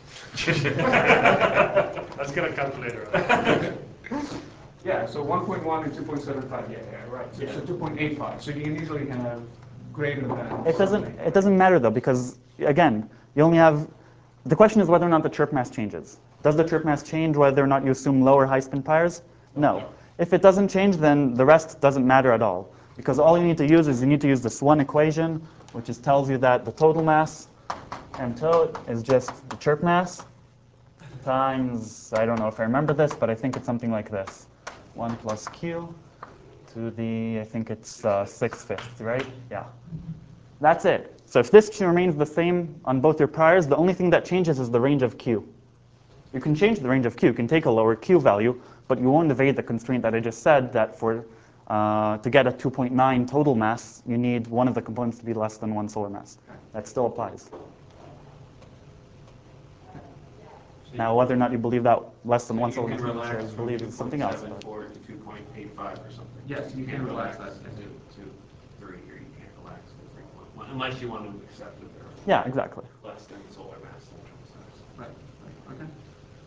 Let's get a calculator out. Yeah, so one point one and two point seven five, yeah, yeah, right. So, so two point eight five, so you can easily have greater than. It doesn't. It doesn't matter though, because again, you only have. The question is whether or not the chirp mass changes. Does the chirp mass change whether or not you assume lower high spin priors? No. If it doesn't change, then the rest doesn't matter at all, because all you need to use is you need to use this one equation, which is tells you that the total mass, m tot, is just the chirp mass times, I don't know if I remember this, but I think it's something like this. one plus q to the, I think it's uh, six fifths, right? Yeah. That's it. So if this remains the same on both your priors, the only thing that changes is the range of q. You can change the range of q. You can take a lower q value, but you won't evade the constraint that I just said, that for uh, to get a two point nine total mass, you need one of the components to be less than one solar mass. That still applies. Now, whether or not you believe that less than one solar mass means shares believe is something else. two point seven but- four to two point eight five or something. Yes, you can't can relax relax that that. to, to three, or you can't relax to three point one, unless you want to accept that they're Yeah, exactly. less than solar mass neutron stars. Right, right, okay.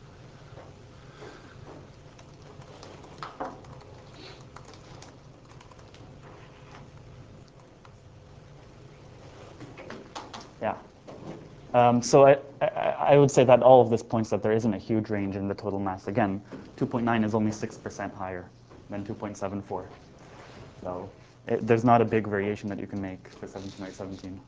Yeah. Um, so I, I, I would say that all of this points that there isn't a huge range in the total mass. Again, two point nine is only six percent higher than two point seven four. So it, there's not a big variation that you can make for seventeen by seventeen.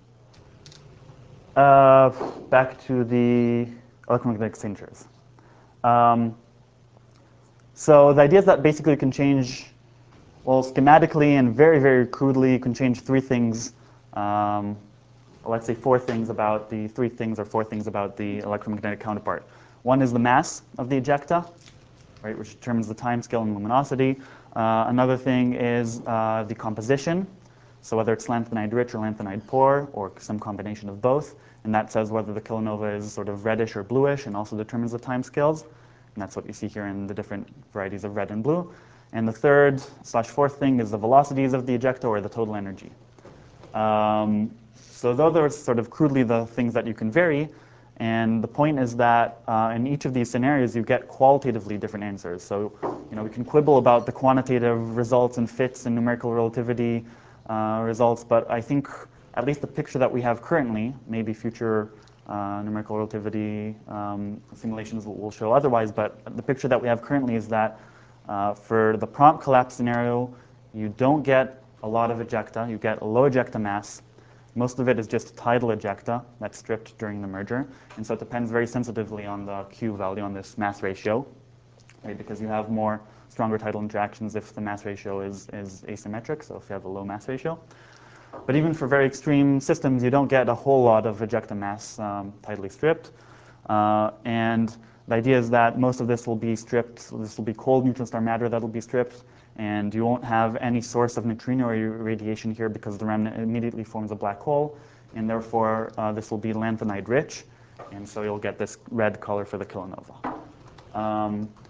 Uh, back to the electromagnetic signatures. Um, so the idea is that basically you can change, well, schematically and very, very crudely, you can change three things. Um, let's say four things about the three things or four things about the electromagnetic counterpart. One is the mass of the ejecta, right, which determines the time scale and luminosity. Uh, another thing is uh, the composition, so whether it's lanthanide rich or lanthanide poor, or some combination of both. And that says whether the kilonova is sort of reddish or bluish, and also determines the time scales. And that's what you see here in the different varieties of red and blue. And the third slash fourth thing is the velocities of the ejecta, or the total energy. Um, so those are sort of crudely the things that you can vary. And the point is that uh, in each of these scenarios, you get qualitatively different answers. So you know, we can quibble about the quantitative results and fits and numerical relativity uh, results, but I think at least the picture that we have currently, maybe future uh, numerical relativity um, simulations will, will show otherwise, but the picture that we have currently is that uh, for the prompt collapse scenario, you don't get a lot of ejecta. You get a low ejecta mass. Most of it is just tidal ejecta that's stripped during the merger. And so it depends very sensitively on the Q value, on this mass ratio, right? Because you have more stronger tidal interactions if the mass ratio is, is asymmetric, so if you have a low mass ratio. But even for very extreme systems, you don't get a whole lot of ejecta mass um, tidally stripped. Uh, and the idea is that most of this will be stripped. So this will be cold neutron star matter that will be stripped. And you won't have any source of neutrino radiation here because the remnant immediately forms a black hole. And therefore, uh, this will be lanthanide rich. And so you'll get this red color for the kilonova. Um,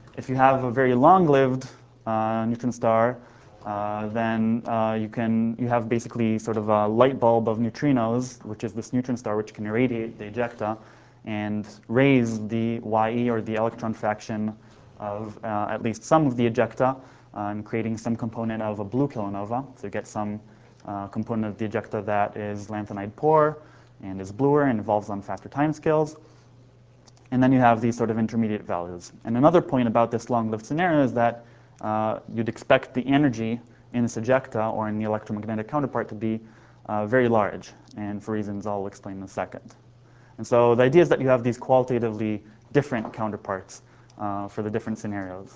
if you have a very long-lived uh, neutron star, uh, then uh, you can you have basically sort of a light bulb of neutrinos, which is this neutron star, which can irradiate the ejecta and raise the Y E, or the electron fraction, of uh, at least some of the ejecta, uh, and creating some component of a blue kilonova. So you get some uh, component of the ejecta that is lanthanide poor and is bluer and evolves on faster timescales. And then you have these sort of intermediate values. And another point about this long-lived scenario is that uh, you'd expect the energy in this ejecta, or in the electromagnetic counterpart, to be uh, very large, and for reasons I'll explain in a second. And so the idea is that you have these qualitatively different counterparts uh, for the different scenarios.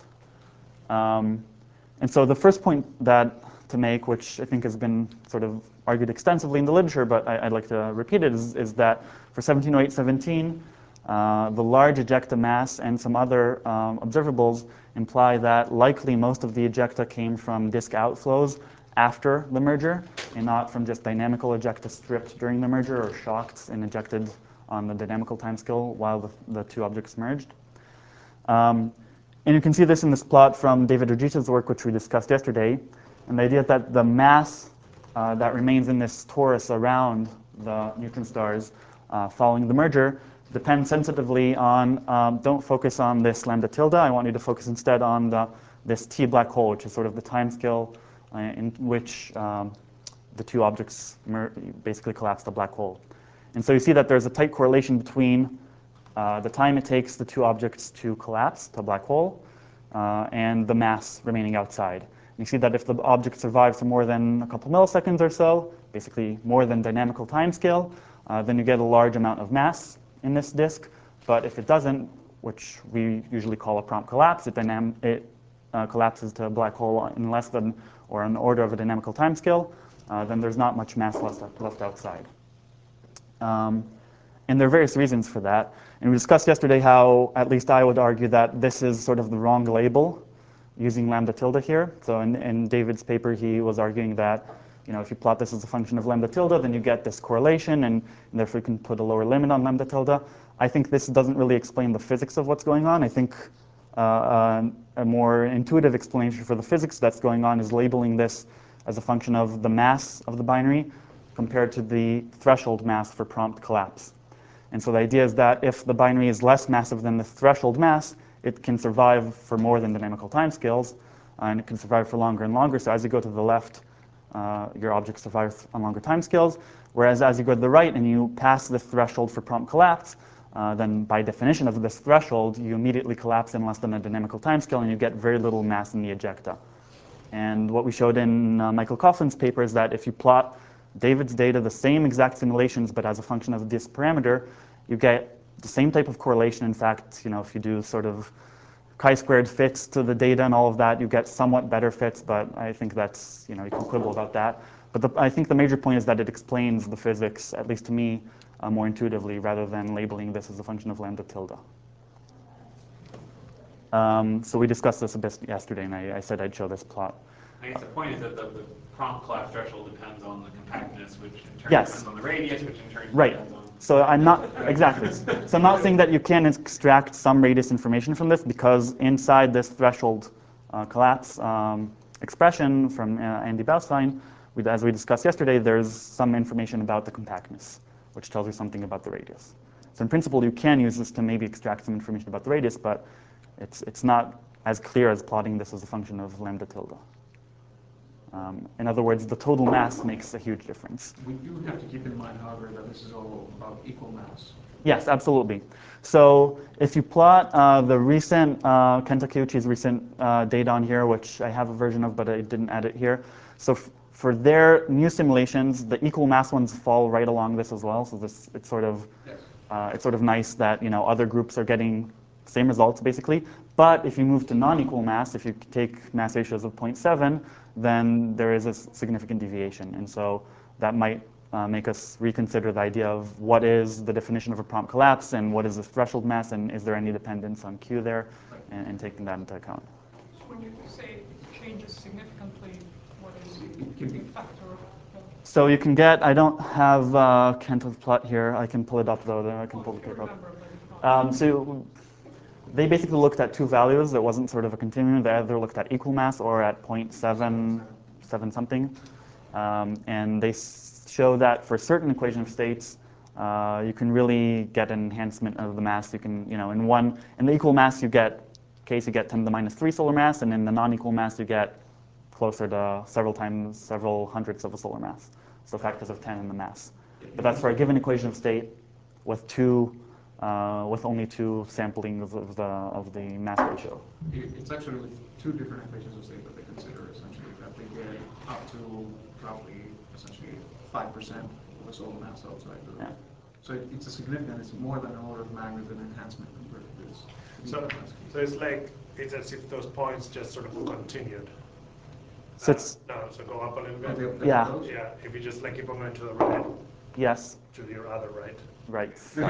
Um, and so the first point that to make, which I think has been sort of argued extensively in the literature, but I, I'd like to repeat it, is, is that for seventeen oh eight seventeen, uh, the large ejecta mass and some other um, observables imply that likely most of the ejecta came from disk outflows after the merger, and not from just dynamical ejecta stripped during the merger or shocked and ejected on the dynamical timescale while the, the two objects merged. Um, and you can see this in this plot from David Rajita's work, which we discussed yesterday. And the idea that the mass uh, that remains in this torus around the neutron stars uh, following the merger depends sensitively on, um, don't focus on this lambda tilde. I want you to focus instead on the, this T black hole, which is sort of the timescale uh, in which um, the two objects basically collapse the black hole. And so you see that there's a tight correlation between uh, the time it takes the two objects to collapse to a black hole uh, and the mass remaining outside. You see that if the object survives for more than a couple milliseconds or so, basically more than dynamical timescale, uh, then you get a large amount of mass in this disk. But if it doesn't, which we usually call a prompt collapse, it, dynam it uh, collapses to a black hole in less than or an order of a dynamical timescale, uh, then there's not much mass left, left outside. Um, and there are various reasons for that. And we discussed yesterday how, at least I would argue, that this is sort of the wrong label using lambda tilde here. So in, in David's paper, he was arguing that, you know, if you plot this as a function of lambda tilde, then you get this correlation, and, and therefore you can put a lower limit on lambda tilde. I think this doesn't really explain the physics of what's going on. I think uh, uh, a more intuitive explanation for the physics that's going on is labeling this as a function of the mass of the binary compared to the threshold mass for prompt collapse. And so the idea is that if the binary is less massive than the threshold mass, it can survive for more than dynamical timescales, uh, and it can survive for longer and longer. So as you go to the left, uh, your object survives on longer timescales. Whereas as you go to the right and you pass the threshold for prompt collapse, uh, then by definition of this threshold, you immediately collapse in less than a dynamical timescale, and you get very little mass in the ejecta. And what we showed in uh, Michael Coughlin's paper is that if you plot David's data, the same exact simulations, but as a function of this parameter, you get the same type of correlation. In fact, you know, if you do sort of chi-squared fits to the data and all of that, you get somewhat better fits, but I think that's, you know, you can quibble about that. But the, I think the major point is that it explains the physics, at least to me, uh, more intuitively, rather than labeling this as a function of lambda tilde. Um, so we discussed this a bit yesterday, and I, I said I'd show this plot. I guess the point is that the, the prompt collapse threshold depends on the compactness, which in turn Yes. depends on the radius, which in turn Right. depends on... So I'm not, exactly. So I'm not saying that you can extract some radius information from this, because inside this threshold uh, collapse um, expression from uh, Andy Baustein, we, as we discussed yesterday, there's some information about the compactness, which tells you something about the radius. So in principle, you can use this to maybe extract some information about the radius, but it's, it's not as clear as plotting this as a function of lambda tilde. Um, in other words, the total mass makes a huge difference. We do have to keep in mind, however, that this is all about equal mass. Yes, absolutely. So if you plot uh, the recent, uh, Ken Takeuchi's recent uh, data on here, which I have a version of, but I didn't add it here. So f for their new simulations, the equal mass ones fall right along this as well. So this, it's sort of, Yes. uh, it's sort of nice that, you know, other groups are getting same results basically. But if you move to non-equal mass, if you take mass ratios of zero point seven, then there is a significant deviation. And so that might uh, make us reconsider the idea of what is the definition of a prompt collapse, and what is the threshold mass, and is there any dependence on Q there, and, and taking that into account. So when you say it changes significantly, what is the factor of that? So you can get, I don't have uh, Kento's plot here. I can pull it up though, then I can pull the paper up. Um, so they basically looked at two values. It wasn't sort of a continuum. They either looked at equal mass or at zero point seven, seven something. Um, and they show that for certain equation of states, uh, you can really get an enhancement of the mass. You can, you know, in one, in the equal mass you get, case you get ten to the minus three solar mass, and in the non-equal mass you get closer to several times, several hundredths of a solar mass. So factors of ten in the mass. But that's for a given equation of state with two, uh, with only two samplings of the of the mass ratio. It's actually with two different equations of state that they consider essentially that they get up to roughly essentially five percent of a solar mass outside the. Yeah. So it, it's a significant. It's more than an order of magnitude enhancement compared to this. So, so it's like it's as if those points just sort of continued. So Uh, it's, no, so go up a little Are they- bit. they're Yeah. close? Yeah, if you just like keep on going to the right, yes, to your other right, right.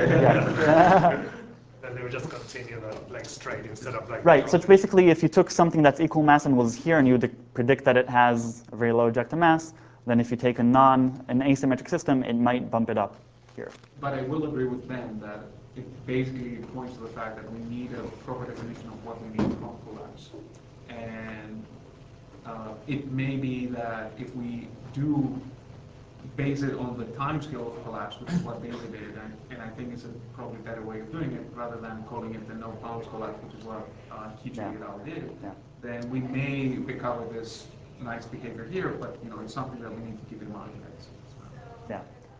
Yeah. then they would just continue that like straight instead of like. Right, so it's dropping. basically if you took something that's equal mass and was here and you would predict that it has a very low ejecta mass, then if you take a non, an asymmetric system, it might bump it up here. But I will agree with Ben that it basically points to the fact that we need a proper definition of what we mean from collapse. And uh, it may be that if we do base it on the time scale of collapse, which is what David did, and, and I think it's a probably better way of doing it rather than calling it the no bounds collapse, which is what uh, Kichi et al. Did, Yeah. then we may recover this nice behavior here, but you know it's something that we need to keep in mind. That's, Yeah.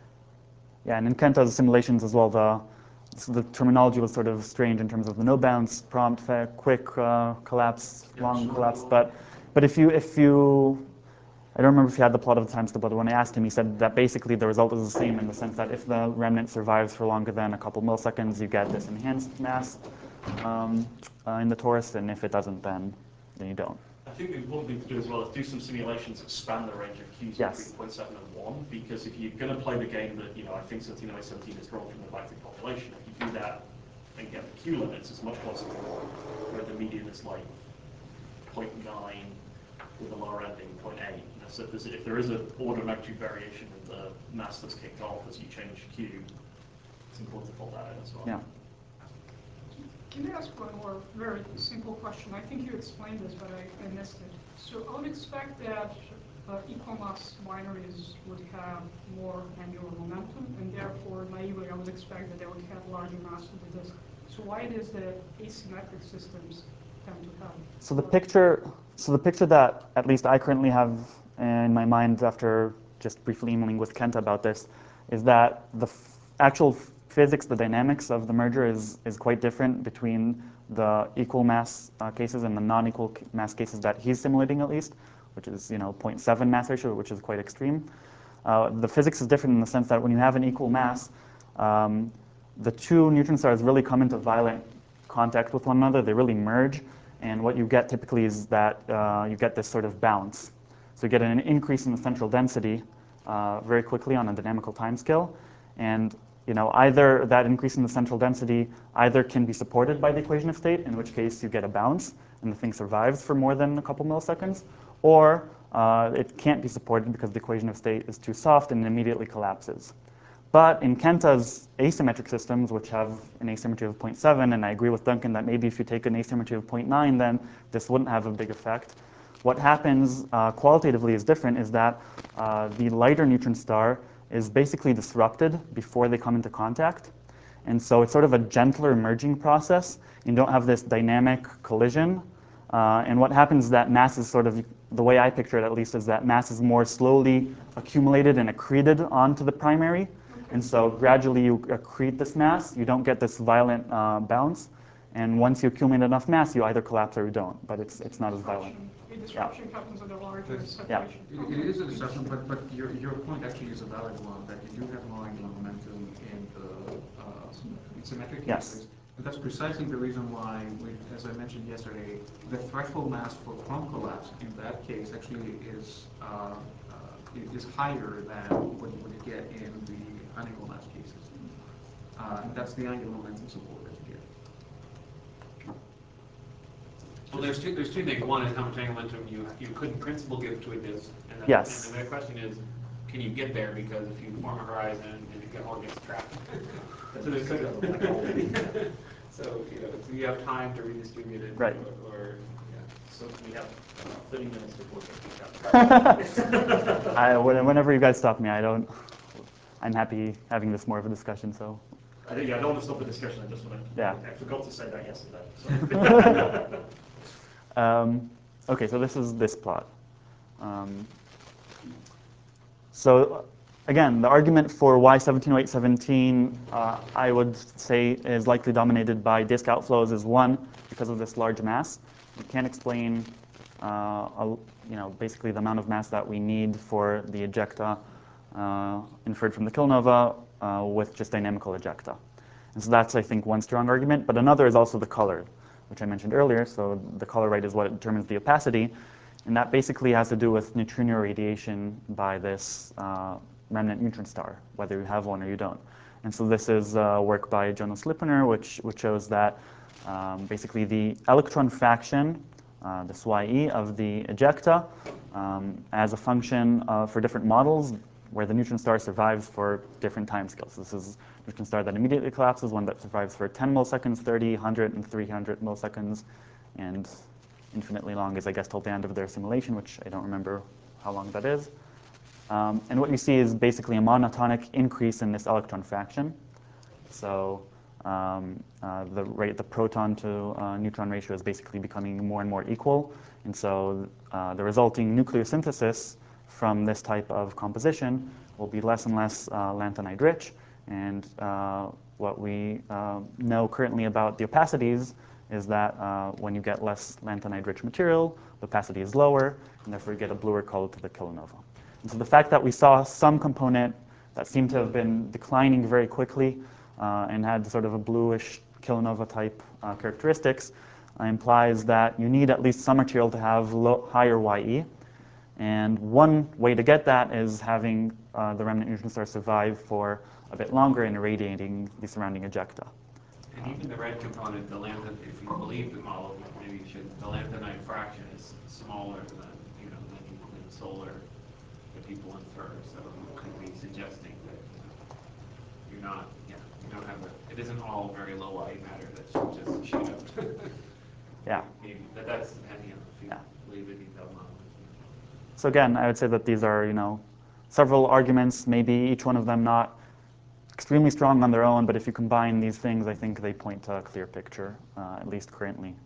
Yeah, and in Kenta's simulations as well, the so the terminology was sort of strange in terms of the no bounds, prompt, fa- quick uh, collapse, Yeah, long sure. collapse. But but if you if you I don't remember if he had the plot of the time step, but when I asked him, he said that basically the result is the same in the sense that if the remnant survives for longer than a couple milliseconds, you get this enhanced mass um, uh, in the torus, and if it doesn't, then then you don't. I think the important thing to do as well is do some simulations that span the range of Qs Yes. between zero point seven and one, because if you're going to play the game that, you know, I think seventeen oh eight seventeen is drawn from the galactic population, if you do that and get the Q limits, it's much closer to one, where the median is like zero point nine with the lower ending zero point eight. You know, so if, there's, if there is an order of magnitude variation in the mass that's kicked off as you change Q, it's important to fold that in as well. Yeah. Can I ask one more very simple question? I think you explained this, but I, I missed it. So I would expect that uh, equal mass binaries would have more angular momentum, and therefore, naively, I would expect that they would have larger mass of the disk. So why it is that asymmetric systems tend to have? So the picture, so the picture that at least I currently have in my mind after just briefly emailing with Kenta about this, is that the f- actual physics, the dynamics of the merger is is quite different between the equal mass uh, cases and the non-equal mass cases that he's simulating at least, which is you know zero point seven mass ratio, which is quite extreme. Uh, the physics is different in the sense that when you have an equal mass, um, the two neutron stars really come into violent contact with one another. They really merge. And what you get typically is that uh, you get this sort of bounce. So you get an increase in the central density uh, very quickly on a dynamical timescale. And you know, either that increase in the central density either can be supported by the equation of state, in which case you get a bounce and the thing survives for more than a couple milliseconds, or uh, it can't be supported because the equation of state is too soft and it immediately collapses. But in Kenta's asymmetric systems, which have an asymmetry of zero point seven, and I agree with Duncan that maybe if you take an asymmetry of zero point nine, then this wouldn't have a big effect. What happens uh, qualitatively is different, is that uh, the lighter neutron star is basically disrupted before they come into contact. And so it's sort of a gentler merging process. You don't have this dynamic collision. Uh, and what happens is that mass is sort of, the way I picture it at least, is that mass is more slowly accumulated and accreted onto the primary. And so gradually you accrete this mass. You don't get this violent uh, bounce. And once you accumulate enough mass, you either collapse or you don't. But it's it's not as violent. A disruption Yeah. happens at a larger Yes. separation. It, it is a disruption, but, but your, your point actually is a valid one, that you do have more angular momentum in the uh, symmetric Yes. cases. And that's precisely the reason why, we, as I mentioned yesterday, the threshold mass for Cronk collapse in that case actually is uh, uh, is higher than what you would get in the unequal mass cases. Uh, and that's the angular momentum support that you get. Well, there's two, there's two things. One is how much angular momentum you, you could in principle give to a disk. And then, Yes. and the question is, can you get there? Because if you form a horizon and it all gets trapped. so there's, So, you know, so you have time to redistribute it. Right. Or, or yeah. So we have thirty minutes before the I, whenever you guys stop me, I don't. I'm happy having this more of a discussion. So. I think yeah, I don't want to stop the discussion. I just want to. Yeah. I forgot to say that yesterday. um, okay, so this is this plot. Um, so again, the argument for why seventeen oh eight seventeen, uh, I would say, is likely dominated by disk outflows is one, because of this large mass. You can't explain, uh, a, you know, basically the amount of mass that we need for the ejecta uh, inferred from the kilonova uh, with just dynamical ejecta. And so that's, I think, one strong argument. But another is also the color, which I mentioned earlier. So the color right is what determines the opacity. And that basically has to do with neutrino radiation by this uh, remnant neutron star, whether you have one or you don't. And so this is uh, work by Jonas Lippener, which, which shows that um, basically the electron fraction, uh, this Y E of the ejecta, um, as a function uh, for different models where the neutron star survives for different time scales. This is a neutron star that immediately collapses, one that survives for ten milliseconds, thirty, one hundred, and three hundred milliseconds, and infinitely long is, I guess, till the end of their simulation, which I don't remember how long that is. Um, and what you see is basically a monotonic increase in this electron fraction. So um, uh, the rate, the proton to uh, neutron ratio is basically becoming more and more equal. And so uh, the resulting nuclear synthesis from this type of composition will be less and less uh, lanthanide rich. And uh, what we uh, know currently about the opacities is that uh, when you get less lanthanide-rich material, the opacity is lower, and therefore you get a bluer color to the kilonova. And so the fact that we saw some component that seemed to have been declining very quickly uh, and had sort of a bluish kilonova-type uh, characteristics uh, implies that you need at least some material to have low, higher Y E. And one way to get that is having uh, the remnant neutron star survive for a bit longer and irradiating the surrounding ejecta. And even the red component, the lanthan, if you believe the model, maybe you should, the lanthanide fraction is smaller than, you know, than, than solar that people infer. So you could be suggesting that, you know, you're not, yeah, you don't have a, it isn't all very low Y matter that should just shoot up. Yeah. Maybe, but that's depending on if you Yeah. believe the detailed model. So again, I would say that these are, you know, several arguments, maybe each one of them not extremely strong on their own, but if you combine these things, I think they point to a clear picture, uh, at least currently.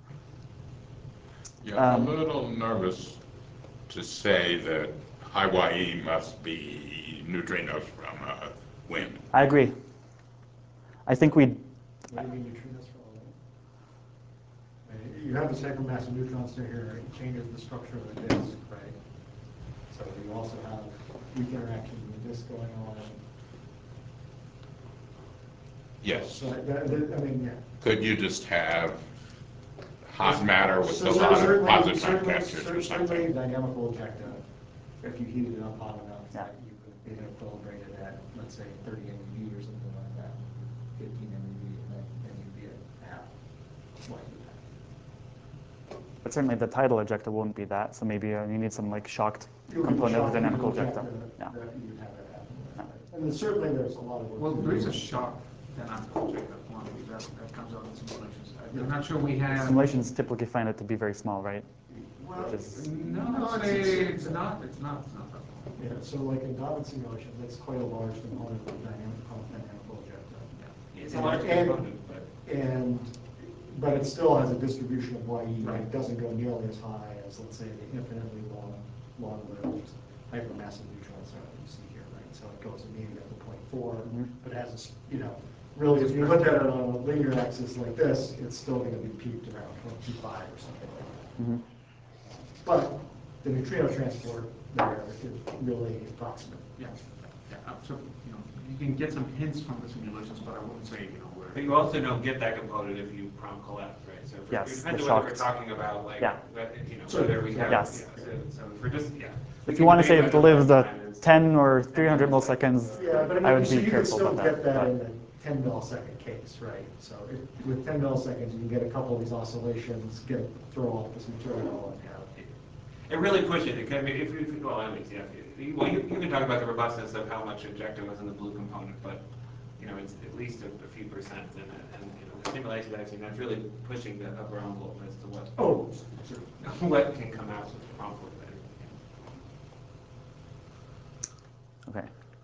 Yeah, Um, I'm a little nervous to say that high Y E must be neutrinos from uh, wind. I agree. I think we. What do you mean neutrinos from a wind? I mean, you have this hypermassive neutron star here, it changes the structure of the disk, right? So you also have weak interactions in the disk going on. Yes. So that, that, I mean, yeah. Could you just have hot matter with So a cer- lot of certainly- positron certainly- captures or Certainly something? dynamical ejecta, if you heat it up hot enough, Yeah. that you could be equilibrated at, let's say, thirty M E V or something like that, fifteen M E V, and then, then you'd be at half what you have. But certainly the tidal ejecta won't be that, so maybe uh, you need some like shocked You would component of shock dynamical into ejecta. ejecta Yeah. that you would have it happen with, right? And then certainly there's a lot of work. Well, to there is do. a shock dynamical ejecta quantity that, that comes out in simulations. I'm not sure we have. Simulations typically find it to be very small, right? Well, Which is- no, No, I'd it's- say it's- it's not, it's not, it's not that small. Yeah, so like in Dobbin simulation, that's quite a large component of dynamic, dynamical ejecta. It's a large And- component, but. And, but it still has a distribution of Y E, Right. it doesn't go nearly as high as, let's say, the infinitely long, long-lived hypermassive neutron star that you see here, right? So it goes maybe up to point four, Mhm. but has, a s- you know, really, if you look at it on a linear axis like this, it's still gonna be peaked around point two five or something like that. Mhm. But the neutrino transport there is really approximate. Yeah, yeah, uh, so, you know, you can get some hints from the simulations, but I wouldn't say, you know, But where. you also don't get that component if you prompt collapse, right? So if we're- Yes, it depends the on whether we're shocked. talking about like, Yeah. that, you know, Sure. whether we have, Yes. yeah, so, so if we're just, yeah. We If can you want to debate say if it whether lives the lifetime is- ten or three hundred milliseconds, Yeah, but I I would mean, so be you can careful still about get that. that but- in the ten millisecond case, right? So if, with ten milliseconds, you can get a couple of these oscillations, get, throw off this material and have. It really pushes it. I mean, if, if, well, anyways, yeah. If you- Well, you, you can talk about the robustness of how much ejecta was in the blue component, but you know, it's at least a, a few percent, and, and you know, the simulations I've seen, that's really pushing the upper envelope as to what Oh, sure. what can come out promptly there.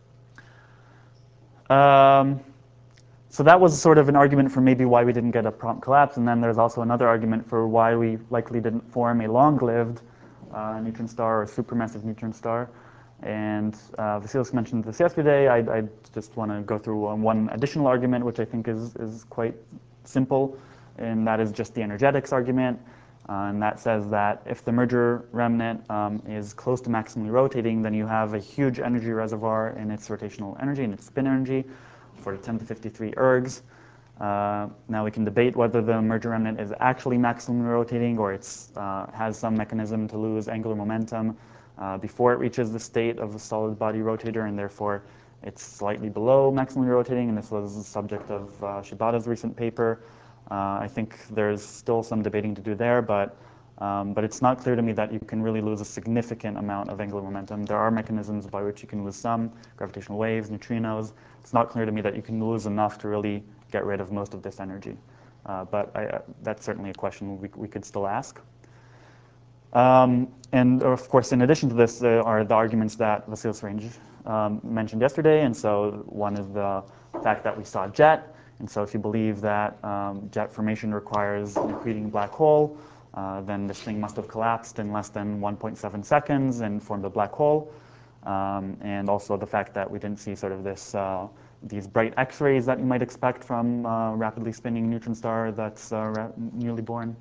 Okay. Um, so that was sort of an argument for maybe why we didn't get a prompt collapse, and then there's also another argument for why we likely didn't form a long-lived uh, neutron star or supermassive neutron star. And uh, Vasilis mentioned this yesterday. I, I just want to go through um, one additional argument, which I think is, is quite simple, and that is just the energetics argument. Uh, and that says that if the merger remnant um, is close to maximally rotating, then you have a huge energy reservoir in its rotational energy, in its spin energy, for ten to the fifty-three ergs. Uh, now we can debate whether the merger remnant is actually maximally rotating or it uh, has some mechanism to lose angular momentum uh, before it reaches the state of a solid body rotator, and therefore it's slightly below maximally rotating, and this was the subject of uh, Shibata's recent paper. Uh, I think there's still some debating to do there, but um, but it's not clear to me that you can really lose a significant amount of angular momentum. There are mechanisms by which you can lose some, gravitational waves, neutrinos. It's not clear to me that you can lose enough to really get rid of most of this energy. Uh, but I, uh, that's certainly a question we, we could still ask. Um, and of course, in addition to this, uh, are the arguments that Vasilis Range um, mentioned yesterday. And so one is the fact that we saw jet. And so if you believe that um, jet formation requires an accreting black hole, uh, then this thing must have collapsed in less than one point seven seconds and formed a black hole. Um, and also the fact that we didn't see sort of this, uh, these bright X-rays that you might expect from a rapidly spinning neutron star that's uh, newly born.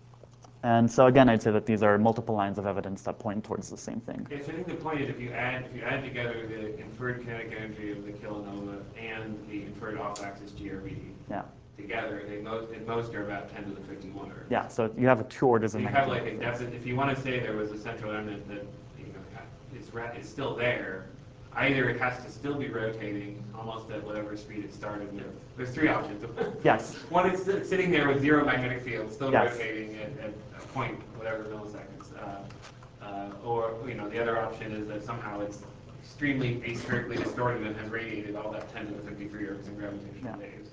And so again, I'd say that these are multiple lines of evidence that point towards the same thing. Yes, I think the point is if you add if you add together the inferred kinetic energy of the kilonova and the inferred off-axis G R V yeah. together, they most at most are about ten to the fifty-one ergs. Yeah, so you have two orders so of you magnitude. have like a deficit. If you want to say there was a central element that you know is is still there, either it has to still be rotating almost at whatever speed it started with. There's three options. Yes. One is sitting there with zero magnetic field, still yes. rotating at, at a point whatever milliseconds. Uh, uh, or you know the other option is that somehow it's extremely aspherically distorted and has radiated all that ten to the fifty-three ergs in gravitational yeah. waves.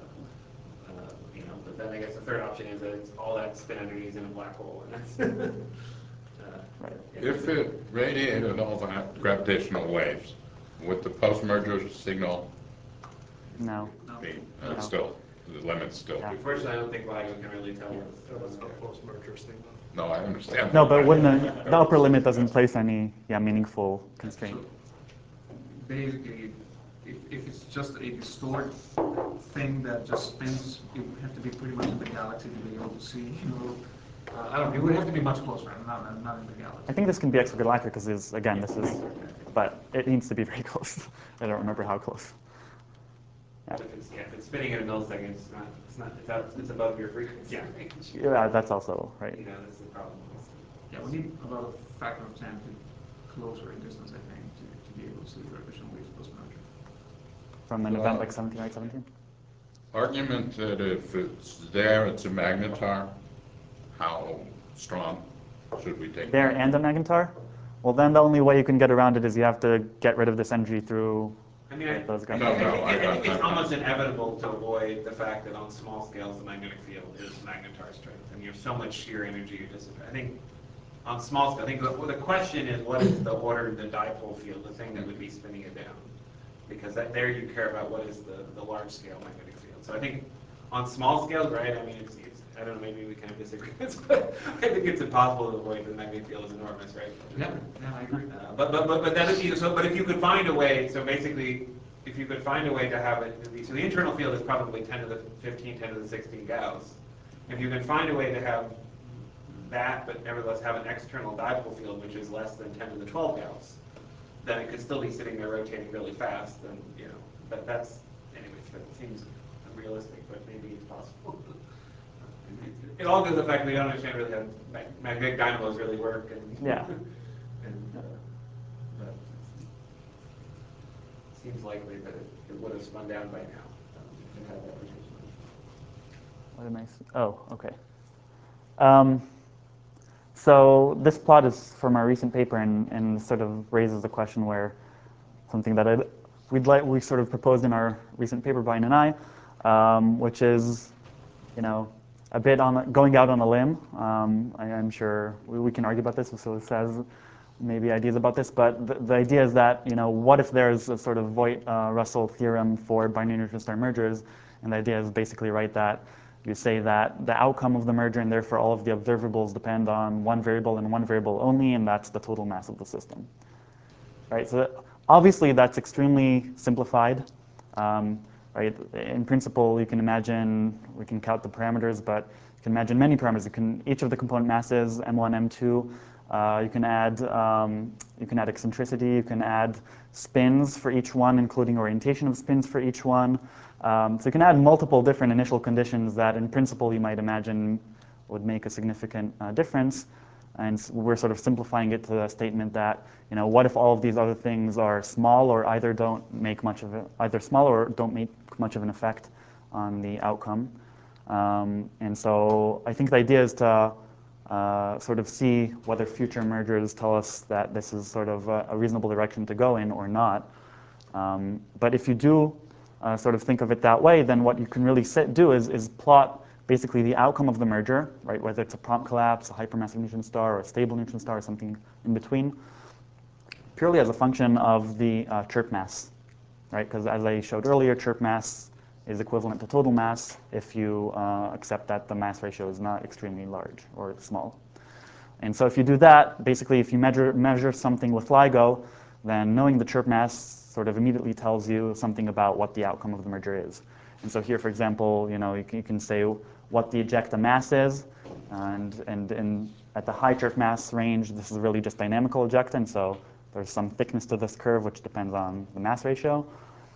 Uh, uh, you know, but then I guess the third option is that it's all that spin energy is in a black hole, and that's. uh, right. If it radiated all that gravitational waves, would the post-merger signal No. be uh, no. still, the limits still yeah. be? Unfortunately, I don't think LIGO can really tell us. So that's not post-merger signal. No, I understand. No, but when the, the upper limit doesn't place any yeah, meaningful constraint. So basically, if, if it's just a distorted thing that just spins, it would have to be pretty much in the galaxy to be able to see, you know. Uh, I don't know, it would have to be much closer, not, not, not in the galaxy. I think this can be extragalactic because, is again, this is, but it needs to be very close. I don't remember how close. Yeah. If it's, yeah, if it's spinning at a millisecond, it's not, it's not, it's, out, it's above your frequency Yeah. range. Yeah, that's also right. You know, that's the problem. Yeah, we need about a factor of ten to closer in distance, I think, to, to be able to see the gravitational waves post-merger. From an Uh, event like seventeen right seventeen? Argument that if it's there, it's a magnetar, how strong should we take There that? and a magnetar? Well, then the only way you can get around it is you have to get rid of this energy through I mean, I, those I, guys. No, I, no, think, I, I- think it's I- almost inevitable to avoid the fact that on small scales the magnetic field is magnetar strength, and you have so much shear energy you dissipate. I think on small scale, I think the, well, the question is what is the order of the dipole field, the thing that would be spinning it down, because that, there you care about what is the, the large scale magnetic field. So I think on small scales, right? I mean, it's, it's I don't know, maybe we kind of disagree, but I think it's impossible to avoid the magnetic field is enormous, right? Yeah, yeah, I agree. Uh, but but but but that if you so but if you could find a way, so basically, if you could find a way to have it, so the internal field is probably ten to the fifteen, ten to the sixteen Gauss. If you can find a way to have that, but nevertheless have an external dipole field which is less than ten to the twelve Gauss, then it could still be sitting there rotating really fast. And you know, that that's anyways, that seems unrealistic, but maybe it's possible. It all goes to the fact we don't understand really how mag magnetic dynamos really work, and Yeah. and uh, but it seems likely that it, it would have spun down by now. Um, it had that rotation. What am I? s- Oh, okay. Um, so this plot is from our recent paper, and, and sort of raises the question where something that I we'd like, we sort of proposed in our recent paper, Brian and I, um, which is, you know, a bit on going out on a limb. Um, I, I'm sure we, we can argue about this. So it says maybe ideas about this, but the, the idea is that, you know, what if there's a sort of Voigt-Russell theorem for binary neutron star mergers, and the idea is basically right that you say that the outcome of the merger and therefore all of the observables depend on one variable and one variable only, and that's the total mass of the system. Right? So that, obviously that's extremely simplified. Um, right? In principle, you can imagine, we can count the parameters, but you can imagine many parameters. You can, each of the component masses, M one, M two, uh, you can add um, you can add eccentricity, you can add spins for each one, including orientation of spins for each one. Um, so you can add multiple different initial conditions that in principle you might imagine would make a significant uh, difference. And we're sort of simplifying it to the statement that, you know, what if all of these other things are small or either don't make much of it, either small or don't make much of an effect on the outcome. Um, and so I think the idea is to uh, sort of see whether future mergers tell us that this is sort of a, a reasonable direction to go in or not. Um, but if you do uh, sort of think of it that way, then what you can really sit, do is, is plot basically the outcome of the merger, right? Whether it's a prompt collapse, a hypermassive neutron star, or a stable neutron star, or something in between, purely as a function of the uh, chirp mass, right? Because as I showed earlier, chirp mass is equivalent to total mass if you uh, accept that the mass ratio is not extremely large or small. And so if you do that, basically if you measure, measure something with LIGO, then knowing the chirp mass sort of immediately tells you something about what the outcome of the merger is. And so here, for example, you know, you can, you can say what the ejecta mass is, and, and, and at the high chirp mass range, this is really just dynamical ejecta, and so there's some thickness to this curve, which depends on the mass ratio.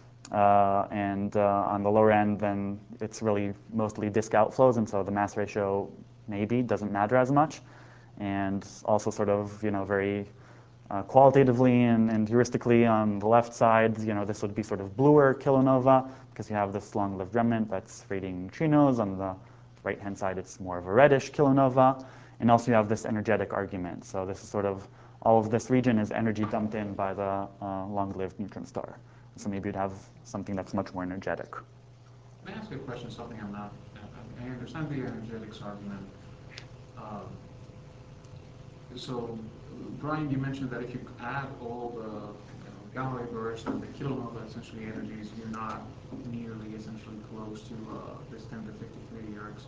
Uh, and uh, on the lower end, then it's really mostly disk outflows, and so the mass ratio maybe doesn't matter as much. And also sort of, you know, very uh, qualitatively and, and heuristically on the left side, you know, this would be sort of bluer kilonova, because you have this long-lived remnant that's radiating neutrinos. On the right-hand side, it's more of a reddish kilonova. And also you have this energetic argument. So this is sort of, all of this region is energy dumped in by the uh, long-lived neutron star. So maybe you'd have something that's much more energetic. Let me ask you a question, something I'm not, I understand the energetics argument. Um, so, Brian, you mentioned that if you add all the you know, gamma ray bursts and the kilonova essentially energies, you're not nearly essentially close to uh, this ten to fifty-three ergs.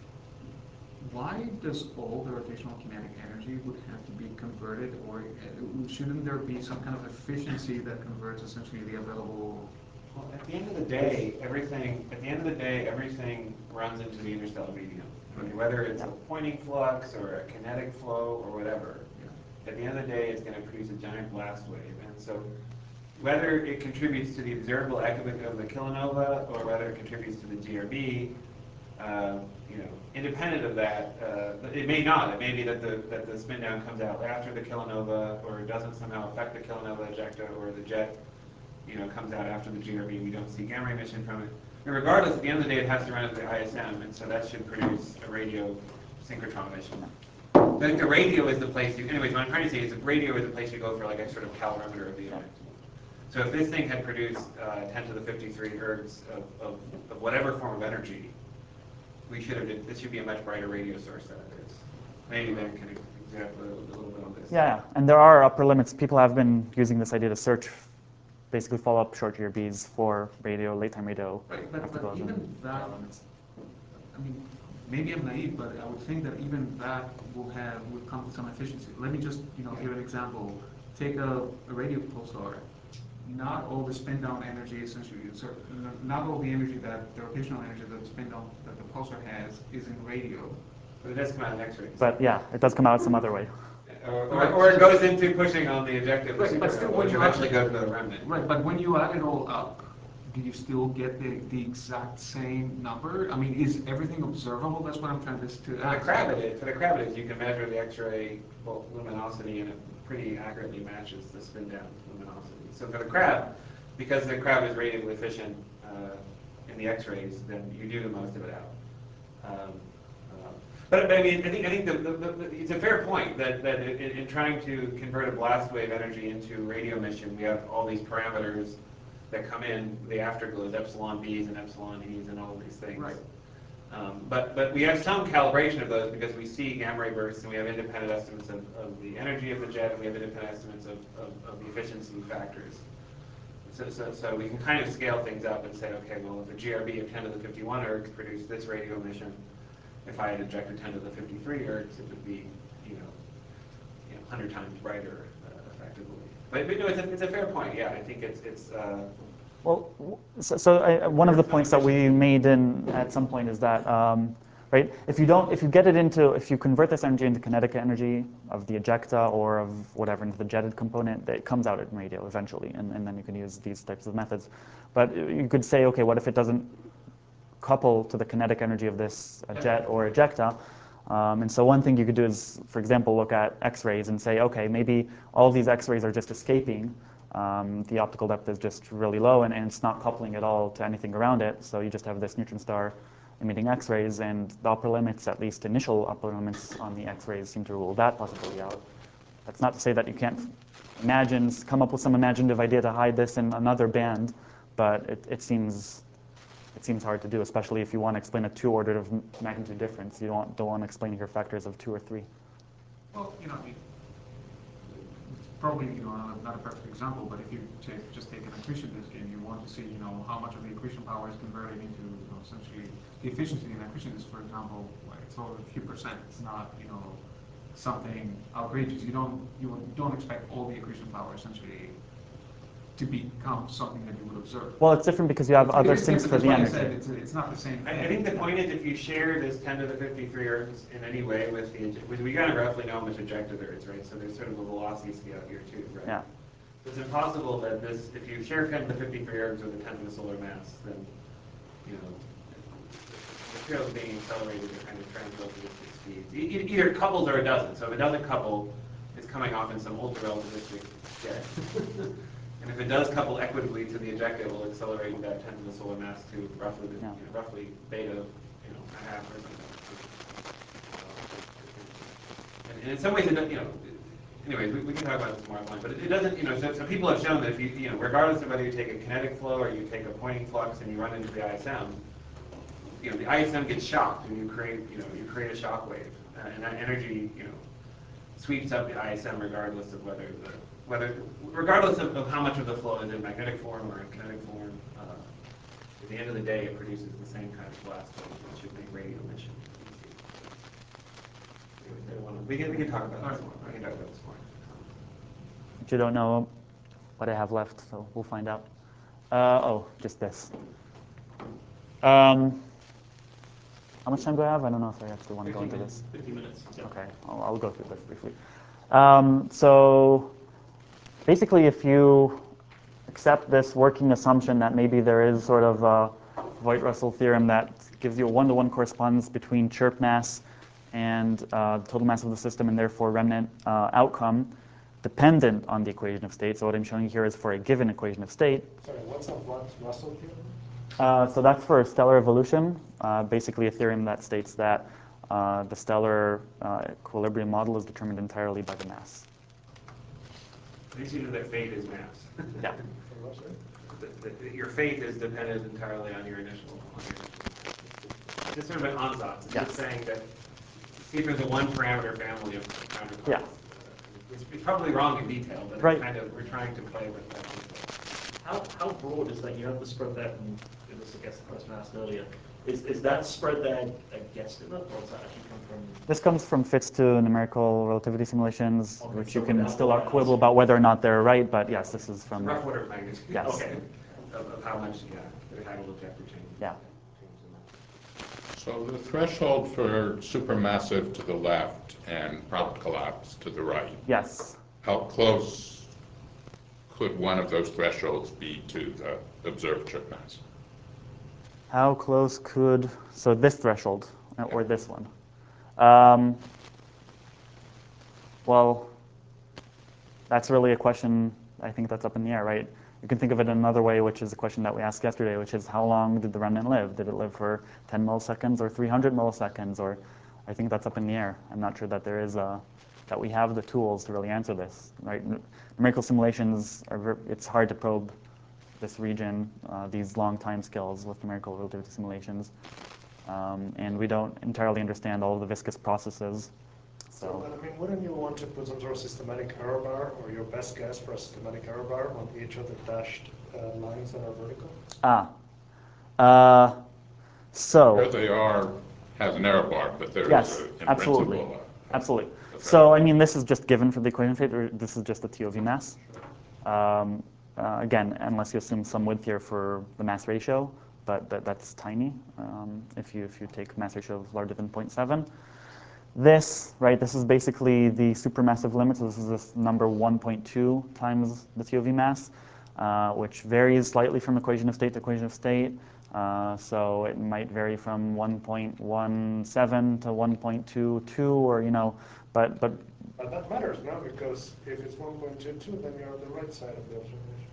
Why does all the rotational kinetic energy would have to be converted, or uh, shouldn't there be some kind of efficiency that converts essentially the available? Well, at the end of the day, everything, at the end of the day, everything runs into the interstellar medium. I mean, whether it's a Poynting flux or a kinetic flow or whatever, at the end of the day, it's going to produce a giant blast wave. And so whether it contributes to the observable echoic of the kilonova or whether it contributes to the G R B, uh, you know, independent of that, uh, it may not. It may be that the that the spin down comes out after the kilonova, or it doesn't somehow affect the kilonova ejecta, or the jet, you know, comes out after the G R B. We don't see gamma ray emission from it. And regardless, at the end of the day, it has to run at the I S M, and so that should produce a radio synchrotron emission. I think the radio is the place you, anyways, what I'm trying to say is the radio is the place you go for like a sort of calorimeter of the event. So if this thing had produced uh, ten to the fifty-three ergs of, of, of whatever form of energy, we should have, did, this should be a much brighter radio source than it is. Maybe Ben can example a little, a little bit on this. Yeah, and there are upper limits. People have been using this idea to search, basically follow up short G R Bs for radio, late time radio. Right, but, but even that, I mean, maybe I'm naive, but I would think that even that will have, would come with some efficiency. Let me just, you know, give an example. Take a, a radio pulsar. Not all the spin down energy essentially, so not all the energy that, the rotational energy that the spin down, that the pulsar has is in radio. But it does come out in X-rays. But yeah, it does come out some other way. Or, or, or it goes into pushing on the ejective, Right, but still when which you eventually actually- goes to the remnant. Right, but when you add it all up, do you still get the, the exact same number? I mean, is everything observable? That's what I'm trying to, to For the ask. Kravitz, for the Kravitz, you can measure the X-ray luminosity, and it pretty accurately matches the spin down luminosity. So for the Krav, because the Krav is radially efficient uh, in the X-rays, then you do the most of it out. Um, uh, but, but I mean, I think I think the, the, the, it's a fair point that that in, in trying to convert a blast wave energy into radio emission, we have all these parameters that come in, the afterglow is epsilon B's and epsilon E's and all these things. Right. Um, but, but we have some calibration of those because we see gamma ray bursts and we have independent estimates of, of the energy of the jet and we have independent estimates of, of, of the efficiency factors. So, so, so we can kind of scale things up and say, okay, well, if a G R B of ten to the fifty-one ergs produced this radio emission, if I had injected ten to the fifty-three ergs, it would be, you know, you know, one hundred times brighter, uh, effectively. But, but no, it's a, it's a fair point. Yeah, I think it's it's. Uh, Well, so, so I, one of the points that we made in at some point is that, um, right, if you don't, if you get it into, if you convert this energy into kinetic energy of the ejecta or of whatever into the jetted component, it comes out in radio eventually, and, and then you can use these types of methods. But you could say, okay, what if it doesn't couple to the kinetic energy of this uh, jet or ejecta? Um, and so one thing you could do is, for example, look at X-rays and say, okay, maybe all these X-rays are just escaping. Um, the optical depth is just really low, and, and it's not coupling at all to anything around it. So you just have this neutron star emitting X-rays, and the upper limits, at least initial upper limits on the X-rays, seem to rule that possibility out. That's not to say that you can't imagine, come up with some imaginative idea to hide this in another band, but it, it seems it seems hard to do, especially if you want to explain a two order of magnitude difference. You don't, don't want to explain here factors of two or three. Well, you know, I mean, probably, you know, not a perfect example, but if you take, just take an accretion disk and you want to see, you know, how much of the accretion power is converted into, you know, essentially the efficiency in an accretion disk, for example, like it's over a few percent. It's not, you know, something outrageous. You don't, you don't expect all the accretion power essentially to become something that you would observe. Well, it's different because you have It's- other it's sinks for different. the That's why I energy. said It's, it's not the same I, thing. I think the point is if you share this ten to the fifty-three ergs in any way with the, with, we kind of roughly know how much ejecta there is, right? So there's sort of a velocity scale here too, right? Yeah. It's impossible that this, if you share ten to the fifty-three ergs with a tenth of the solar mass, then, you know, the material is being accelerated at kind of trans-relativistic speeds. E e either it couples or it doesn't. So if it doesn't couple, it's coming off in some ultra-relativistic jet. And if it does couple equitably to the ejecta, it will accelerate that ten to the solar mass to roughly, the, Yeah. you know, roughly beta, you know, a half or something. And, and in some ways, it, you know, anyways, we, we can talk about this more offline, but it, it doesn't, you know, so, so people have shown that if you, you know, regardless of whether you take a kinetic flow or you take a Poynting flux and you run into the I S M, you know, the I S M gets shocked and you create, you know, you create a shock wave, uh, and that energy, you know, sweeps up the I S M regardless of whether the, whether, regardless of, of how much of the flow is in magnetic form or in kinetic form. Uh, at the end of the day, it produces the same kind of blast wave, which should make radio emission. We can, we can talk about this more. We can talk about this more. But you don't know what I have left, so we'll find out. Uh, oh, just this. Um, how much time do I have? I don't know if I actually want to go into this. fifty minutes. Yeah. Okay, I'll, I'll go through this briefly. Um, so basically, if you accept this working assumption that maybe there is sort of a Voigt-Russell theorem that gives you a one-to-one correspondence between chirp mass and uh, the total mass of the system, and therefore remnant uh, outcome, dependent on the equation of state. So what I'm showing you here is for a given equation of state. Sorry, what's a Voigt-Russell theorem? Uh, so that's for stellar evolution, uh, basically a theorem that states that uh, the stellar uh, equilibrium model is determined entirely by the mass. Basically, that fate is mass. Yeah. The, the, your fate is dependent entirely on your initial. On your initial. It's sort of an ansatz. It's Yeah. just saying that see if there's a one-parameter family of counterparts. Yeah. It's, it's probably wrong in detail, but Right. it's kind of we're trying to play with that. How, how broad is that? You have the spread there, and this is, I guess, the question I asked earlier. Is, is that spread there a guesstimate, or does that actually come from? This comes from Fitts two numerical relativity simulations, Okay, which so you can without still that, quibble about whether or not they're right, but yes, this is from. Rough order of magnitude. Yes. Okay. Of, of how much, yeah, the tidal ejector change. Yeah. So the threshold for supermassive to the left and prompt collapse to the right, Yes. how close could one of those thresholds be to the observed chirp mass? How close could, so this threshold, uh, or this one? Um, well, that's really a question, I think that's up in the air, right? You can think of it another way, which is a question that we asked yesterday, which is how long did the remnant live? Did it live for ten milliseconds or three hundred milliseconds? Or I think that's up in the air. I'm not sure that there is a, that we have the tools to really answer this, right? Numerical simulations are, ver it's hard to probe this region, uh, these long time scales with numerical relativity simulations. Um, and we don't entirely understand all of the viscous processes. So, So, but I mean, wouldn't you want to put some sort of systematic error bar, or your best guess for a systematic error bar on each of the dashed uh, lines that are vertical? ah, uh, so. Where they are has an error bar, but there is Yes, a, in absolutely. principle, uh, Absolutely. Okay. So, I mean, this is just given for the equation state, or this is just the T O V mass. Um, uh, again, unless you assume some width here for the mass ratio, but that, that's tiny um, if you if you take mass ratio of larger than zero point seven. This, right, this is basically the supermassive limit. So this is this number one point two times the T O V mass, uh, which varies slightly from equation of state to equation of state. Uh, so it might vary from one point one seven to one point two two, or, you know, but, but But that matters now, because if it's one point two two, then you're on the right side of the observation.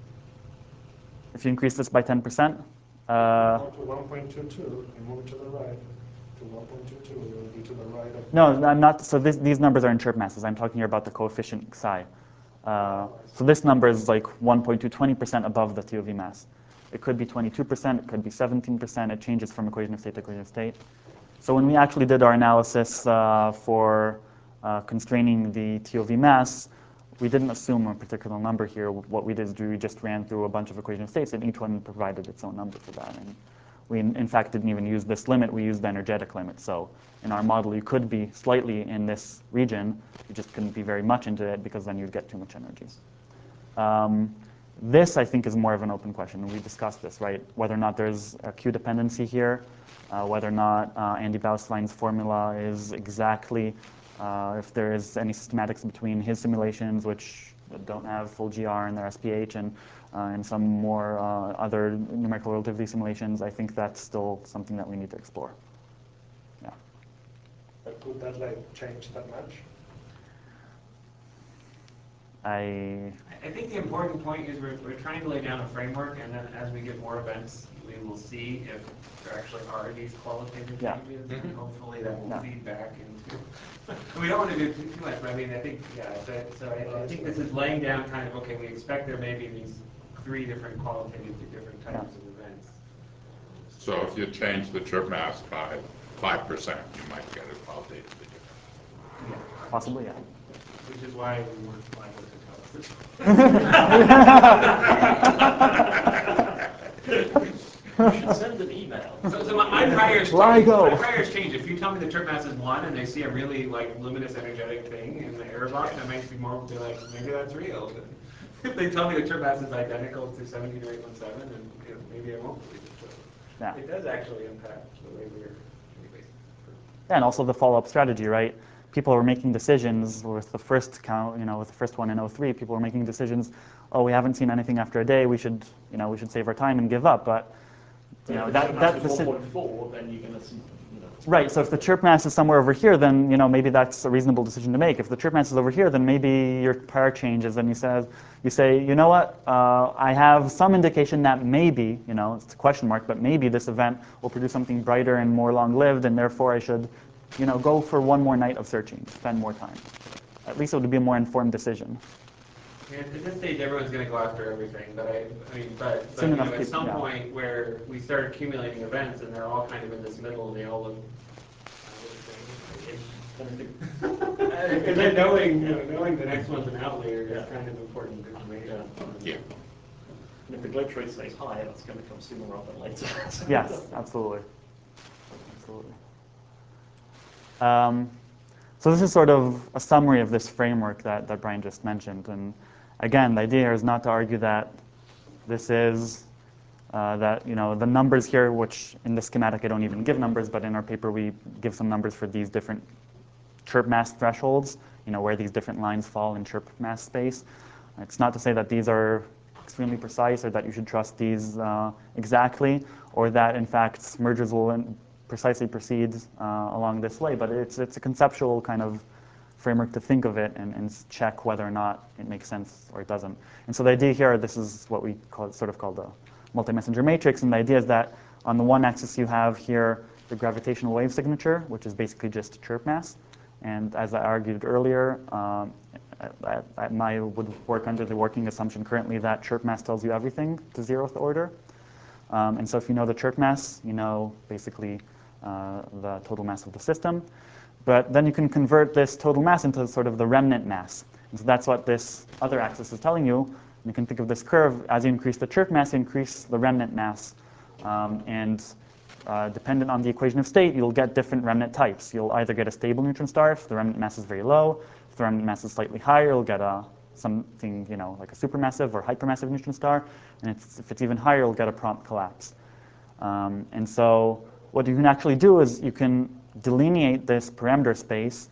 if you increase this by ten percent, uh, Go to one point two two and move to the right. To one point two two, it will be to the right of. no, I'm not. So this, these numbers are in chirp masses. I'm talking here about the coefficient psi. Uh, so this number is like one point two, twenty percent above the T O V mass. It could be twenty-two percent, it could be seventeen percent. It changes from equation of state to equation of state. So when we actually did our analysis uh, for uh, constraining the T O V mass, we didn't assume a particular number here. What we did is we just ran through a bunch of equation of states, and each one provided its own number for that. And we, in fact, didn't even use this limit. We used the energetic limit. So in our model, you could be slightly in this region. You just couldn't be very much into it, because then you'd get too much energy. Um, this, I think, is more of an open question. And we discussed this, right? Whether or not there's a Q dependency here, uh, whether or not uh, Andy Bausline's formula is exactly, uh, if there is any systematics between his simulations, which don't have full G R in their S P H, and, uh, and some more uh, other numerical relativity simulations. I think that's still something that we need to explore. Yeah. But could that like change that much? I I think the important point is we're, we're trying to lay down a framework, and then as we get more events, we will see if there actually are these qualitative Yeah. changes, and hopefully that will Yeah. feed back into. We don't want to do too, too much, but I mean, I think, yeah, so, so I, I think this is laying down kind of, okay, we expect there may be these three different qualitative, different types Yeah. of events. So if you change the chirp mass by five percent, you might get it qualitatively different. Yeah. possibly, yeah. Which is why we weren't liable to tell us. You should send an email. So, so my, my priors Where I change. go? My priors change. If you tell me the chirp mass is one, and they see a really like luminous energetic thing in the error bar, that makes me more be like, maybe that's real. But if they tell me the chirp mass is identical to seventeen or eight one seven, and you know, maybe I won't believe it. So Yeah. it does actually impact the way we're. Yeah, and also the follow-up strategy, right? People were making decisions with the first count, you know, with the first one in oh three, people were making decisions, oh, we haven't seen anything after a day, we should, you know, we should save our time and give up. But, you know, that, that is deci- one point four, then you're going to see, you know. right, so if the chirp mass is somewhere over here, then, you know, maybe that's a reasonable decision to make. If the chirp mass is over here, then maybe your prior changes, and you say, you say, you know what, uh, I have some indication that maybe, you know, it's a question mark, but maybe this event will produce something brighter and more long-lived, and therefore I should, you know, go for one more night of searching, spend more time. At least it would be a more informed decision. Yeah, at this stage, everyone's going to go after everything, but I, I mean, but, but Soon you know, enough at people- some yeah. point where we start accumulating events and they're all kind of in this middle, they all look. And then knowing, you know, knowing the next one's an outlier is Yeah. kind of important information. Yeah. And if the glitch rate stays high, that's going to come sooner rather than later. Yes, absolutely. Absolutely. Um, so this is sort of a summary of this framework that, that Brian just mentioned. And again, the idea here is not to argue that this is, uh, that, you know, the numbers here, which in the schematic I don't even give numbers, but in our paper we give some numbers for these different chirp mass thresholds, you know, where these different lines fall in chirp mass space. It's not to say that these are extremely precise or that you should trust these uh, exactly, or that in fact mergers will in precisely proceed uh, along this way, but it's, it's a conceptual kind of framework to think of it and, and check whether or not it makes sense or it doesn't. And so the idea here, this is what we call, sort of call the multi-messenger matrix, and the idea is that on the one axis you have here the gravitational wave signature, which is basically just chirp mass. And as I argued earlier, um, I, I, I would work under the working assumption currently that chirp mass tells you everything to zeroth order. Um, and so if you know the chirp mass, you know basically uh, the total mass of the system. But then you can convert this total mass into sort of the remnant mass. And so that's what this other axis is telling you. You can think of this curve. As you increase the chirp mass, you increase the remnant mass. Um, and uh, dependent on the equation of state, you'll get different remnant types. You'll either get a stable neutron star if the remnant mass is very low. If the remnant mass is slightly higher, you'll get a something, you know, like a supermassive or hypermassive neutron star. And it's, if it's even higher, you'll get a prompt collapse. Um, and so what you can actually do is you can delineate this parameter space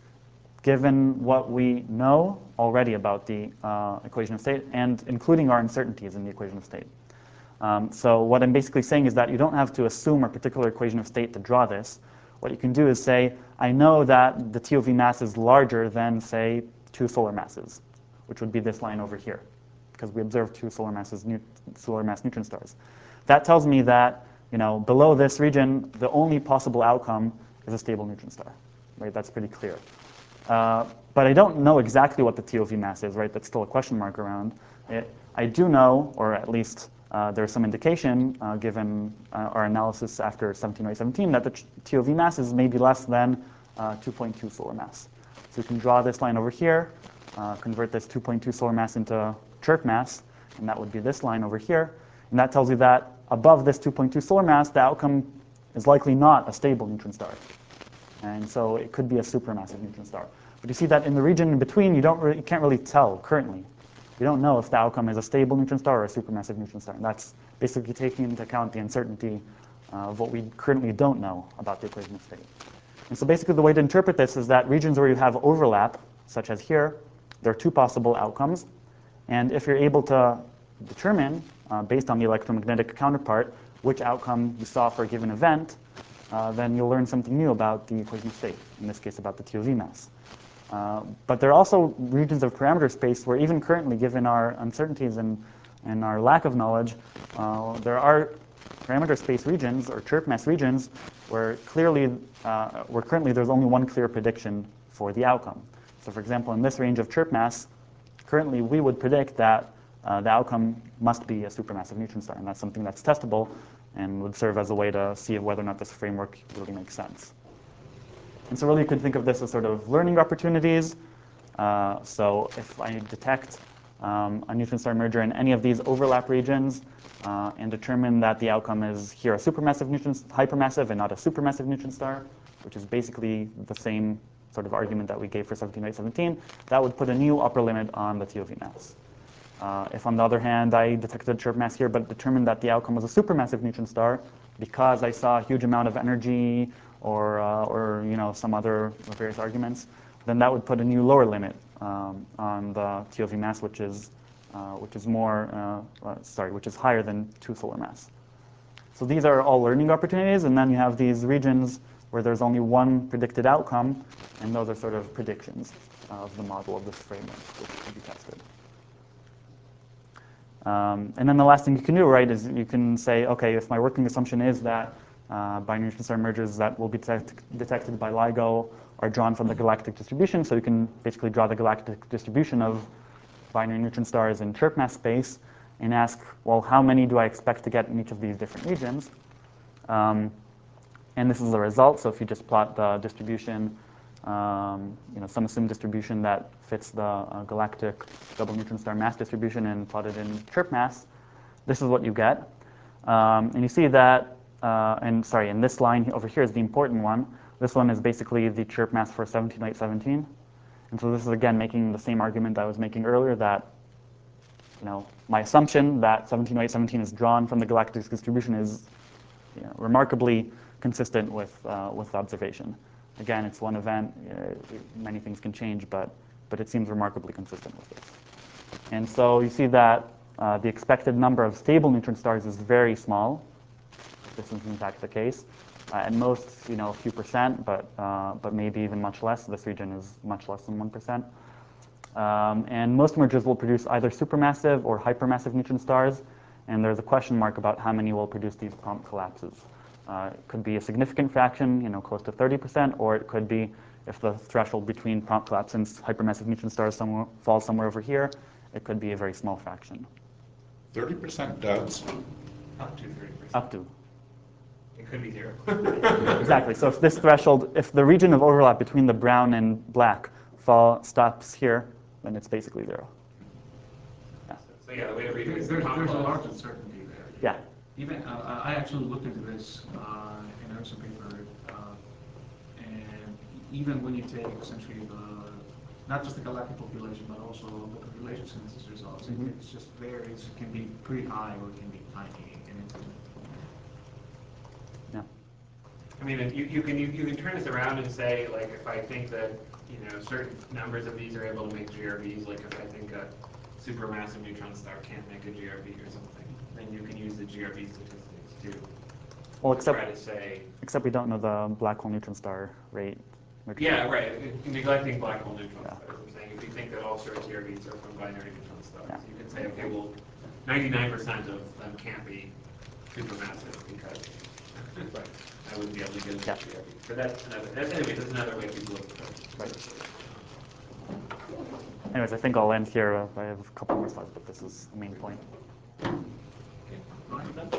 given what we know already about the uh, equation of state and including our uncertainties in the equation of state. Um, so what I'm basically saying is that you don't have to assume a particular equation of state to draw this. What you can do is say, I know that the T O V mass is larger than, say, two solar masses, which would be this line over here, because we observed two solar masses, solar mass neutron stars. That tells me that, you know, below this region, the only possible outcome is a stable neutron star. Right? That's pretty clear. Uh, but I don't know exactly what the T O V mass is, right? That's still a question mark around it. I do know, or at least uh, there's some indication, uh, given uh, our analysis after seventeen by seventeen, that the T O V mass is maybe less than uh, two point two solar mass. So you can draw this line over here, uh, convert this two point two solar mass into chirp mass, and that would be this line over here. And that tells you that above this two point two solar mass, the outcome is likely not a stable neutron star. And so it could be a supermassive neutron star. But you see that in the region in between, you, don't really, you can't really tell currently. We don't know if the outcome is a stable neutron star or a supermassive neutron star. And that's basically taking into account the uncertainty uh, of what we currently don't know about the equation of state. And so basically the way to interpret this is that regions where you have overlap, such as here, there are two possible outcomes. And if you're able to determine, uh, based on the electromagnetic counterpart, which outcome you saw for a given event, uh, then you'll learn something new about the equation of state, in this case about the T O V mass. Uh, but there are also regions of parameter space where even currently, given our uncertainties and, and our lack of knowledge, uh, there are parameter space regions or chirp mass regions where clearly, uh, where currently there's only one clear prediction for the outcome. So for example, in this range of chirp mass, currently we would predict that uh, the outcome must be a supermassive neutron star, and that's something that's testable and would serve as a way to see whether or not this framework really makes sense. And so really you could think of this as sort of learning opportunities. Uh, so if I detect um, a neutron star merger in any of these overlap regions uh, and determine that the outcome is here a supermassive neutron, hypermassive and not a supermassive neutron star, which is basically the same sort of argument that we gave for seventeen by seventeen, that would put a new upper limit on the T O V mass. Uh, if on the other hand I detected a chirp mass here but determined that the outcome was a supermassive neutron star because I saw a huge amount of energy or, uh, or you know, some other various arguments, then that would put a new lower limit um, on the T O V mass, which is, uh, which is more, uh, uh, sorry, which is higher than two solar mass. So these are all learning opportunities, and then you have these regions where there's only one predicted outcome, and those are sort of predictions of the model of this framework, which can be tested. Um, and then the last thing you can do, right, is you can say, okay, if my working assumption is that uh, binary neutron star mergers that will be detect detected by LIGO are drawn from the galactic distribution, so you can basically draw the galactic distribution of binary neutron stars in chirp mass space and ask, well, how many do I expect to get in each of these different regions? Um, and this is the result. So if you just plot the distribution, um, you know, some assumed distribution that fits the uh, galactic double neutron star mass distribution and plot it in chirp mass, this is what you get. Um, and you see that, uh, and sorry, and this line over here is the important one. This one is basically the chirp mass for seventeen by seventeen. And so this is, again, making the same argument I was making earlier that, you know, my assumption that seventeen by seventeen is drawn from the galactic distribution is, you know, remarkably consistent with, uh, with observation. Again, it's one event. Uh, many things can change, but, but it seems remarkably consistent with this. And so you see that uh, the expected number of stable neutron stars is very small. This is in fact the case. Uh, at most, you know, a few percent, but, uh, but maybe even much less. This region is much less than one percent. Um, and most mergers will produce either supermassive or hypermassive neutron stars. And there's a question mark about how many will produce these prompt collapses. Uh, it could be a significant fraction, you know, close to thirty percent, or it could be, if the threshold between prompt collapse and hypermassive neutron stars somewhere, falls somewhere over here, it could be a very small fraction. thirty percent does? Up to thirty percent. Up to. It could be zero. Exactly. So if this threshold, if the region of overlap between the brown and black fall stops here, then it's basically zero. Yeah. So yeah, the way to read it There's, is there's prompt a collapse. large uncertainty there. Yeah. Even, uh, I actually looked into this uh, in a recent paper, uh, and even when you take essentially the, not just the galactic population, but also the population census results, Mhm. it it's just varies. It can be pretty high or it can be tiny. And it's, Yeah. I mean, you, you can you, you can turn this around and say, like, if I think that, you know, certain numbers of these are able to make G R Bs, like if I think a supermassive neutron star can't make a G R B or something, then you can use the G R B statistics to Well, to except try to say, except we don't know the black hole neutron star rate. Which- yeah, right, neglecting black hole neutron Yeah. stars. I'm saying if you think that all short G R Bs are from binary neutron stars, Yeah. you can say, okay, well, ninety-nine percent of them can't be supermassive because I wouldn't be able to get a G Yeah. R B. But that's another, that's, anyway, that's another way people look at it. Right. Anyways, I think I'll end here. I have a couple more slides, but this is the main point. Okay.